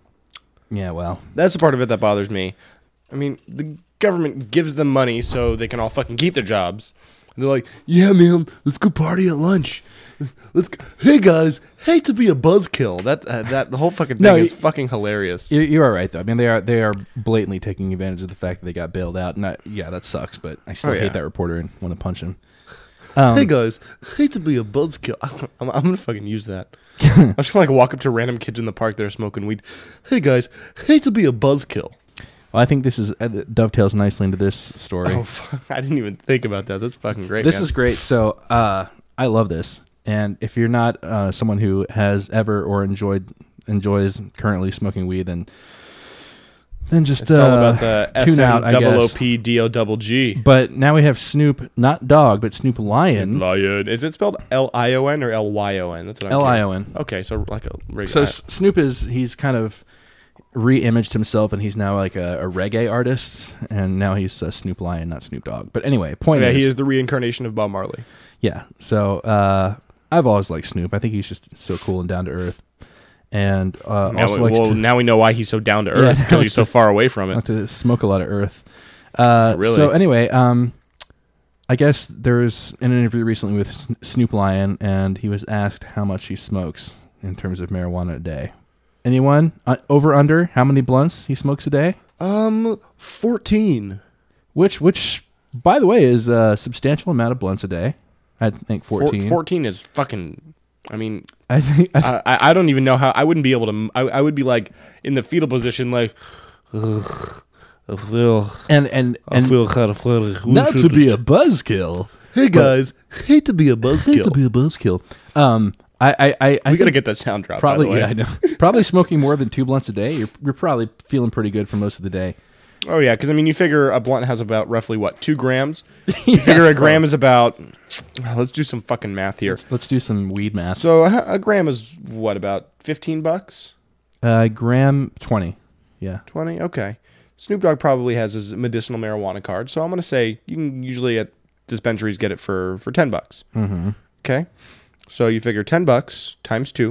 Yeah, well, That's the part of it that bothers me. I mean, the government gives them money so they can all fucking keep their jobs. And they're like, yeah, man, let's go party at lunch. Let's go. Hey, guys, hate to be a buzzkill. That uh, that the whole fucking thing No, is y- fucking hilarious. You, you are right though. I mean, they are they are blatantly taking advantage of the fact that they got bailed out. And I, yeah, that sucks. But I still Oh, hate yeah. that reporter and want to punch him. Um, hey, guys, hate to be a buzzkill. I'm, I'm going to fucking use that. I'm just going to like walk up to random kids in the park that are smoking weed. Hey, guys, hate to be a buzzkill. Well, I think this is uh, dovetails nicely into this story. Oh, fuck. I didn't even think about that. That's fucking great. This man. is great. So uh, I love this. And if you're not uh, someone who has ever or enjoyed enjoys currently smoking weed, then then just It's uh, all about the S tune out, N I double O guess. P D O double G. But now we have Snoop, not dog, but Snoop Lion. Snoop Lion. Is it spelled L I O N or L Y O N? That's what I'm L I O N. curious. Okay, so like a So regular. S- Snoop is he's kind of re-imaged himself, and he's now like a, a reggae artist, and now he's uh, Snoop Lion, not Snoop Dogg. But anyway, point yeah, is, he is the reincarnation of Bob Marley. yeah. So uh, I've always liked Snoop. I think he's just so cool and down to earth, and uh, Now, also we, likes well, to, now we know why he's so down to Yeah, earth now because likes he's so to- far away from like it. to smoke a lot of earth. Uh, Really? So anyway, um, I guess there was an interview recently with S- Snoop Lion, and he was asked how much he smokes in terms of marijuana a day. Anyone uh, over under how many blunts he smokes a day? Um, fourteen. Which, which, by the way, is a substantial amount of blunts a day. I think Four- fourteen. fourteen is fucking. I mean, I think I, th- I, I don't even know how. I wouldn't be able to. I, I would be like in the fetal position, like. Ugh, I feel. and and I and feel kind of funny. not to be a buzzkill. Hey guys, hate to be a buzzkill. Hate to be a buzzkill. Um, I, I, I, I we gotta think get that sound drop. Probably, by the way. yeah, I know. Probably smoking more than two blunts a day. You're, you're probably feeling pretty good for most of the day. Oh yeah, because I mean, you figure a blunt has about roughly what two grams. You figure a gram is about. Let's do some fucking math here. Let's, let's do some weed math. So a, a gram is what, about fifteen bucks? Uh, gram twenty. Yeah. twenty? Okay. Snoop Dogg probably has his medicinal marijuana card, so I'm going to say you can usually at dispensaries get it for, for ten bucks. Mm-hmm. Okay. So you figure ten bucks times two.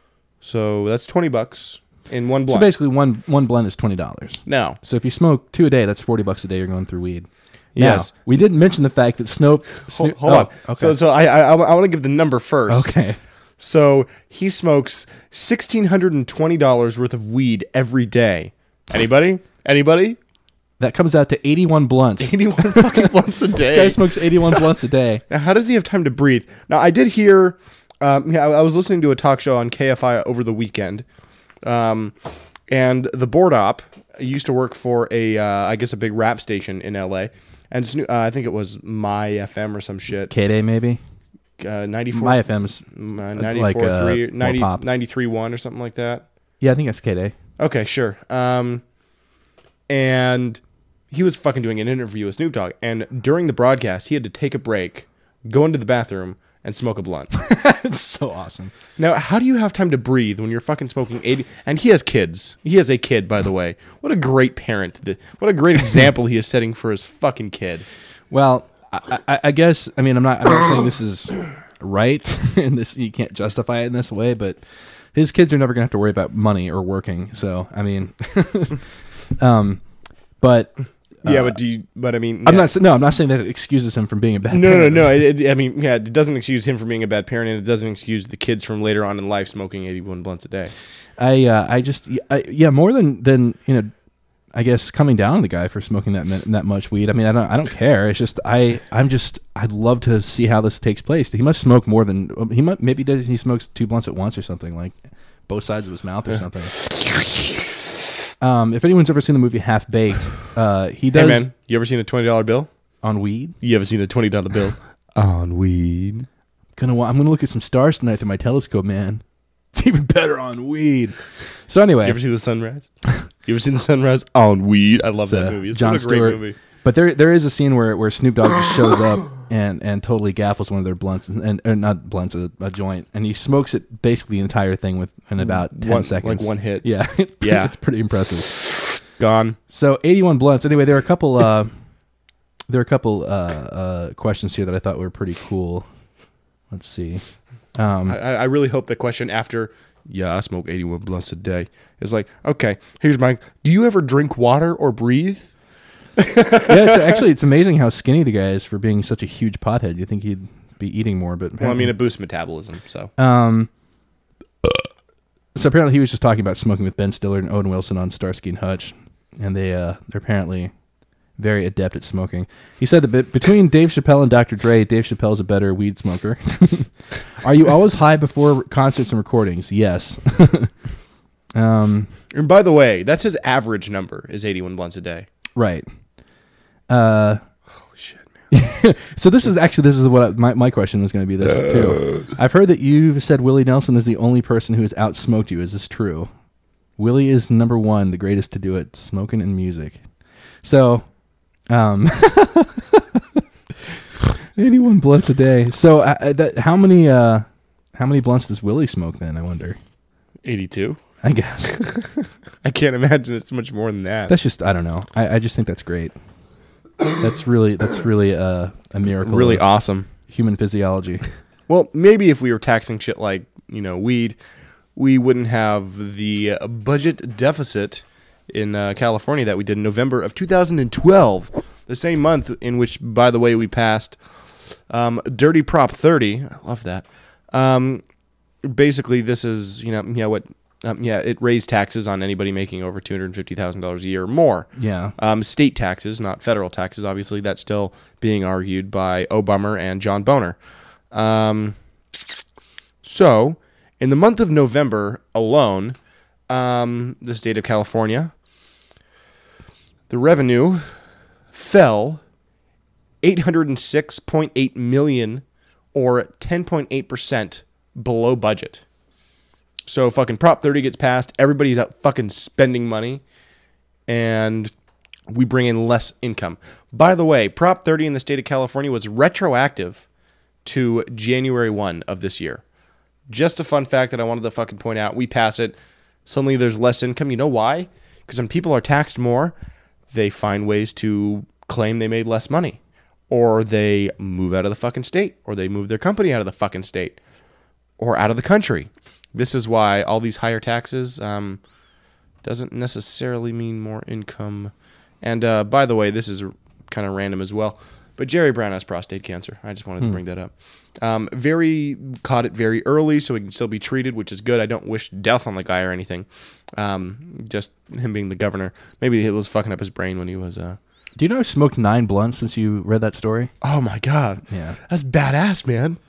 So that's twenty bucks in one So blunt. basically, one one blunt is twenty dollars. Now. So if you smoke two a day, that's forty bucks a day. You're going through weed. Now, Yes. we didn't mention the fact that Snoop. Hold, Snoop hold oh, on. Okay. So, so I, I, I want to give the number first. Okay. So he smokes one thousand six hundred twenty dollars worth of weed every day. Anybody? Anybody? That comes out to eighty-one blunts. eighty-one fucking blunts a day. This guy smokes eighty-one blunts a day. Now, how does he have time to breathe? Now, I did hear, um, yeah, I, I was listening to a talk show on K F I over the weekend, um, and the board op used to work for a, uh, I guess, a big rap station in L A, and Snoo- uh, I think it was My F M or some shit. K-Day maybe? Uh, ninety-four My F M's uh, like, ninety-four uh, three, more ninety, pop. ninety-three one or something like that. Yeah, I think that's K-Day. Okay, sure. Um, and he was fucking doing an interview with Snoop Dogg, and during the broadcast, he had to take a break, go into the bathroom, and smoke a blunt. It's so awesome. Now, how do you have time to breathe when you're fucking smoking eighty? And he has kids. He has a kid, by the way. What a great parent. th- What a great example he is setting for his fucking kid. Well, I, I, I guess I mean I'm not I'm not saying this is right, and this you can't justify it in this way, but his kids are never gonna have to worry about money or working. So I mean, um, but Yeah, uh, but do you? But I mean, I'm yeah. not sa- no, I'm not saying that it excuses him from being a bad. No, no, parent. no. It, it, I mean, yeah, it doesn't excuse him from being a bad parent, and it doesn't excuse the kids from later on in life smoking eighty-one blunts a day. I uh, I just I, yeah more than than you know. I guess coming down on the guy for smoking that mi- that much weed. I mean, I don't I don't care. It's just I I'm just I'd love to see how this takes place. He must smoke more than he might maybe does he smokes two blunts at once or something, like both sides of his mouth or Yeah. something. Um, if anyone's ever seen the movie Half Baked, uh, he does. Hey man, you ever seen a twenty dollar bill on weed? You ever seen a twenty dollar bill on weed? Gonna wa- I'm gonna look at some stars tonight through my telescope, man. even better on weed. So anyway, you ever see the sunrise? You ever seen the sunrise on weed? I love it's, that uh, movie. It's Jon a great Stewart. movie. But there there is a scene where, where Snoop Dogg just shows up and, and totally gaffles one of their blunts and, and or not blunts a, a joint, and he smokes it basically the entire thing with in about ten one, seconds, like one hit. Yeah, yeah, it's pretty impressive. Gone. So eighty-one blunts. Anyway, there are a couple. Uh, there are a couple uh, uh, questions here that I thought were pretty cool. Let's see. Um, I, I really hope the question after, yeah, I smoke eighty-one blunts a day, is like, okay, here's my, do you ever drink water or breathe? yeah, it's actually it's amazing how skinny the guy is for being such a huge pothead. You think he'd be eating more, but well, I mean, it boosts metabolism. So, um, so apparently he was just talking about smoking with Ben Stiller and Owen Wilson on Starsky and Hutch, and they uh, they're apparently very adept at smoking. He said that be- between Dave Chappelle and Doctor Dre, Dave Chappelle's a better weed smoker. Are you always high before concerts and recordings? Yes. um, and by the way, that's his average number is eighty-one blunts a day. Right. Uh, Holy shit, man. So this is actually this is what I, my my question was going to be this too. I've heard that you've said Willie Nelson is the only person who has outsmoked you. Is this true? Willie is number one, the greatest to do it, smoking and music. So, um, eighty-one blunts a day. So uh, that, how many uh, how many blunts does Willie smoke then? I wonder. eighty-two. I guess. I can't imagine it's much more than that. That's just I don't know. I, I just think that's great. That's really that's really a, a miracle. Really awesome. Human physiology. Well, maybe if we were taxing shit like, you know, weed, we wouldn't have the uh, budget deficit in uh, California that we did in November of two thousand twelve, the same month in which, by the way, we passed um, Dirty Prop thirty. I love that. Um, basically, this is, you know, yeah, what... Um, yeah, it raised taxes on anybody making over two hundred fifty thousand dollars a year or more. Yeah. Um, state taxes, not federal taxes. Obviously, that's still being argued by Obama and John Boehner. Um, so, in the month of November alone, um, the state of California, the revenue fell eight hundred six point eight million dollars or ten point eight percent below budget. So fucking Prop thirty gets passed, everybody's out fucking spending money, and we bring in less income. By the way, Prop thirty in the state of California was retroactive to January first of this year. Just a fun fact that I wanted to fucking point out. We pass it, suddenly there's less income. You know why? Because when people are taxed more, they find ways to claim they made less money. Or they move out of the fucking state. Or they move their company out of the fucking state. Or out of the country. This is why all these higher taxes um, doesn't necessarily mean more income. And uh, by the way, this is kind of random as well, but Jerry Brown has prostate cancer. I just wanted Hmm. to bring that up. Um, very caught it very early, so he can still be treated, which is good. I don't wish death on the guy or anything. Um, just him being the governor. Maybe it was fucking up his brain when he was... Uh... Do you know I smoked nine blunts since you read that story? Oh my God. Yeah. That's badass, man.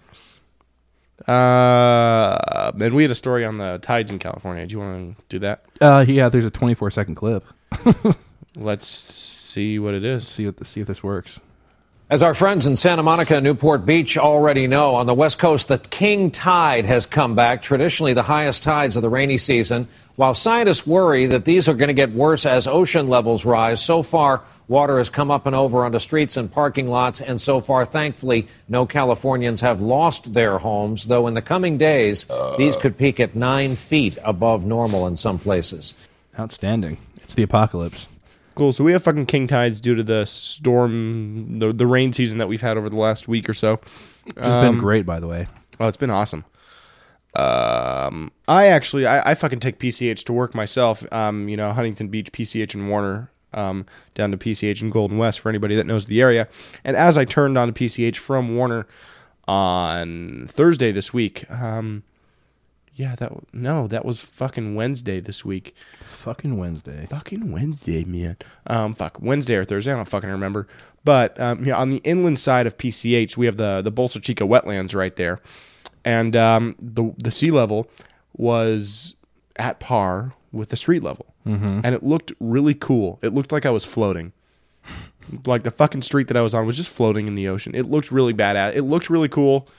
Uh, and we had a story on the tides in California. Do you want to do that? Uh, yeah, there's a twenty-four second clip. Let's see what it is. See what see if this works. As our friends in Santa Monica and Newport Beach already know, on the West Coast, the king tide has come back, traditionally the highest tides of the rainy season. While scientists worry that these are going to get worse as ocean levels rise, so far, water has come up and over onto streets and parking lots, and so far, thankfully, no Californians have lost their homes, though in the coming days, uh. these could peak at nine feet above normal in some places. Outstanding. It's the apocalypse. Cool. So we have fucking king tides due to the storm, the, the rain season that we've had over the last week or so. It's um, been great, by the way. Oh, it's been awesome. Um, I actually, I, I fucking take P C H to work myself. Um, you know, Huntington Beach, P C H, and Warner, um, down to P C H and Golden West for anybody that knows the area. And as I turned on to P C H from Warner on Thursday this week, um, yeah, that no, that was fucking Wednesday this week. Fucking Wednesday. Fucking Wednesday, man. Um, fuck Wednesday or Thursday, I don't fucking remember. But um, you know, on the inland side of P C H, we have the the Bolsa Chica wetlands right there, and um, the the sea level was at par with the street level, mm-hmm. and it looked really cool. It looked like I was floating. Like the fucking street that I was on was just floating in the ocean. It looked really badass. It looked really cool.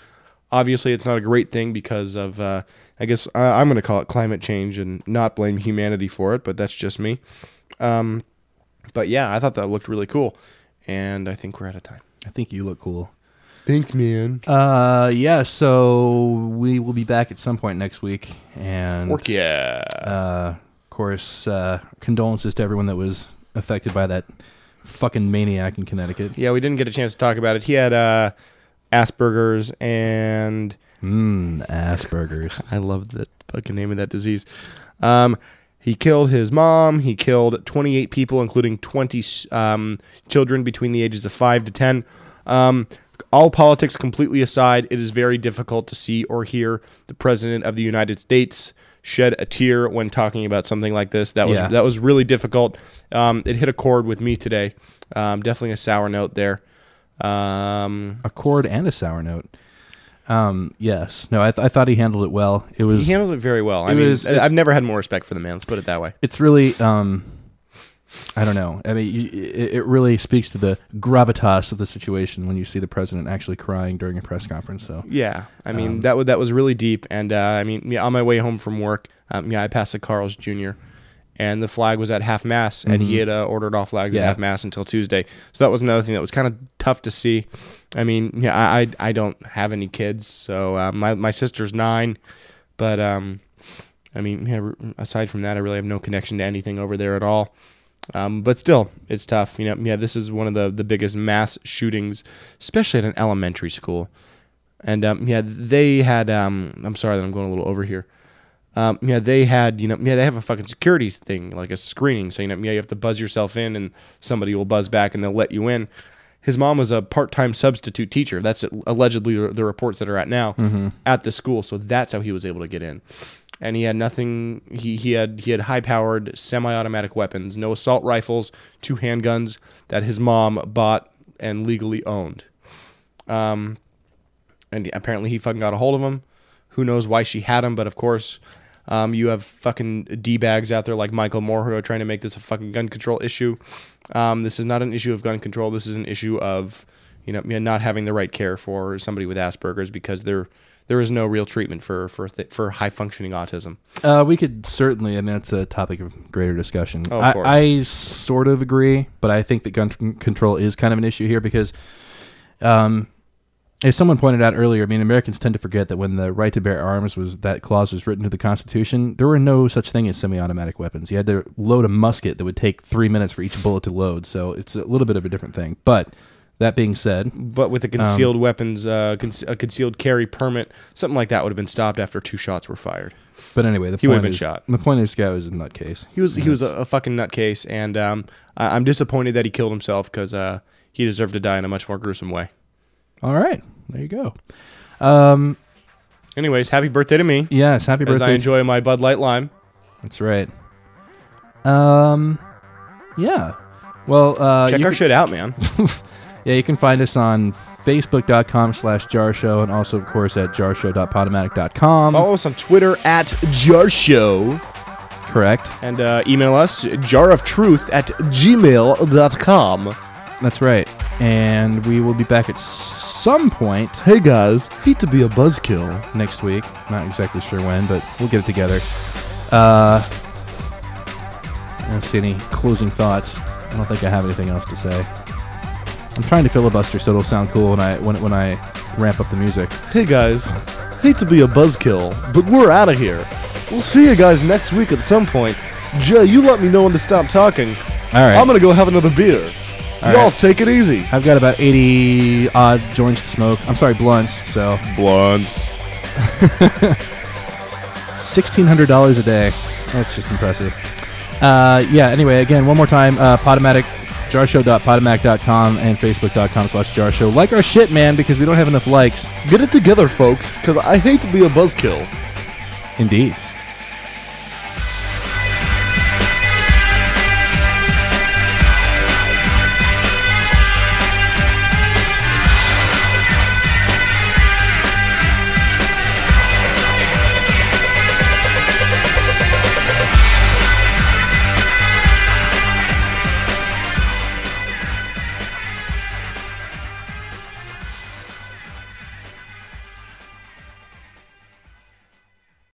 Obviously, it's not a great thing because of, uh, I guess uh, I'm going to call it climate change and not blame humanity for it, but that's just me. Um, but yeah, I thought that looked really cool, and I think we're out of time. I think you look cool. Thanks, man. Uh, yeah, so we will be back at some point next week, and Fork yeah. Uh, of course, uh, condolences to everyone that was affected by that fucking maniac in Connecticut. Yeah, we didn't get a chance to talk about it. He had uh, Asperger's and... Mmm, Asperger's. I love the fucking name of that disease. Um, he killed his mom. He killed twenty-eight people, including twenty um, children between the ages of five to ten. Um, all politics completely aside, it is very difficult to see or hear the President of the United States shed a tear when talking about something like this. That was Yeah. that was really difficult. Um, it hit a chord with me today. Um, definitely a sour note there. Um, A chord and a sour note. Um, yes. No, I, th- I thought he handled it well. It was he handled it very well. I it mean, was- I've never had more respect for the man. Let's put it that way. It's really, um, I don't know. I mean, you, it, it really speaks to the gravitas of the situation when you see the president actually crying during a press conference. So Yeah, I mean Um, that was that was really deep, and uh, I mean, yeah, on my way home from work, um, yeah, I passed the Carl's Junior, and the flag was at half mast, and he Mhm. had uh, ordered all flags Yeah. at half mast until Tuesday. So that was another thing that was kind of tough to see. I mean, yeah, I I, I don't have any kids, so uh, my my sister's nine, but um, I mean, yeah, r- aside from that, I really have no connection to anything over there at all. Um, but still, it's tough. You know, yeah, this is one of the, the biggest mass shootings, especially at an elementary school. And um, yeah, they had. Um, I'm sorry that I'm going a little over here. Um, yeah, they had. You know, yeah, they have a fucking security thing, like a screening. So you know, yeah, you have to buzz yourself in, and somebody will buzz back, and they'll let you in. His mom was a part-time substitute teacher. That's allegedly the reports that are at now Mhm. at the school. So that's how he was able to get in. And he had nothing. He he had he had high-powered semi-automatic weapons, no assault rifles, two handguns that his mom bought and legally owned. Um, and apparently he fucking got a hold of them. Who knows why she had them? But of course, um, you have fucking d-bags out there like Michael Moore who are trying to make this a fucking gun control issue. Um, this is not an issue of gun control. This is an issue of you know not having the right care for somebody with Asperger's because they're. There is no real treatment for for th- for high functioning autism. Uh, we could certainly, I mean, that's a topic of greater discussion. Oh, of I, course. I sort of agree, but I think that gun c- control is kind of an issue here because, um, as someone pointed out earlier, I mean, Americans tend to forget that when the right to bear arms was that clause was written into the Constitution, there were no such thing as semi-automatic weapons. You had to load a musket that would take three minutes for each bullet to load, so it's a little bit of a different thing. But that being said, But with a concealed weapons, uh, con- a concealed carry permit, something like that would have been stopped after two shots were fired. But anyway, the he would have point been is, shot. The point is, this guy was a nutcase. He was And he was a, that's- a fucking nutcase, and um, I, I'm disappointed that he killed himself because uh, he deserved to die in a much more gruesome way. All right, there you go. Um, Anyways, happy birthday to me. Yes, happy as birthday. I enjoy my Bud Light Lime. That's right. Um, yeah. Well, uh, Check you our can- shit out, man. Yeah, you can find us on facebook.com slash jar show and also, of course, at jarshow dot podomatic dot com. Follow us on Twitter at Jarshow. Correct. And uh, email us jaroftruth at gmail dot com. That's right. And we will be back at some point. Hey guys, hate to be a buzzkill. Next week. Not exactly sure when, but we'll get it together. Uh, I don't see any closing thoughts. I don't think I have anything else to say. I'm trying to filibuster so it'll sound cool when I when when I ramp up the music. Hey guys, hate to be a buzzkill, but we're out of here. We'll see you guys next week at some point. Jay, you let me know when to stop talking. All right. I'm gonna go have another beer. All Y'all right. take it easy. I've got about eighty odd joints to smoke. I'm sorry, blunts. So blunts. sixteen hundred dollars a day. That's just impressive. Uh, yeah. Anyway, again, one more time. Uh, Podomatic, jarshow dot podomatic dot com and facebook.com slash jarshow. Like our shit, man, because we don't have enough likes. Get it together, folks, because I hate to be a buzzkill. Indeed.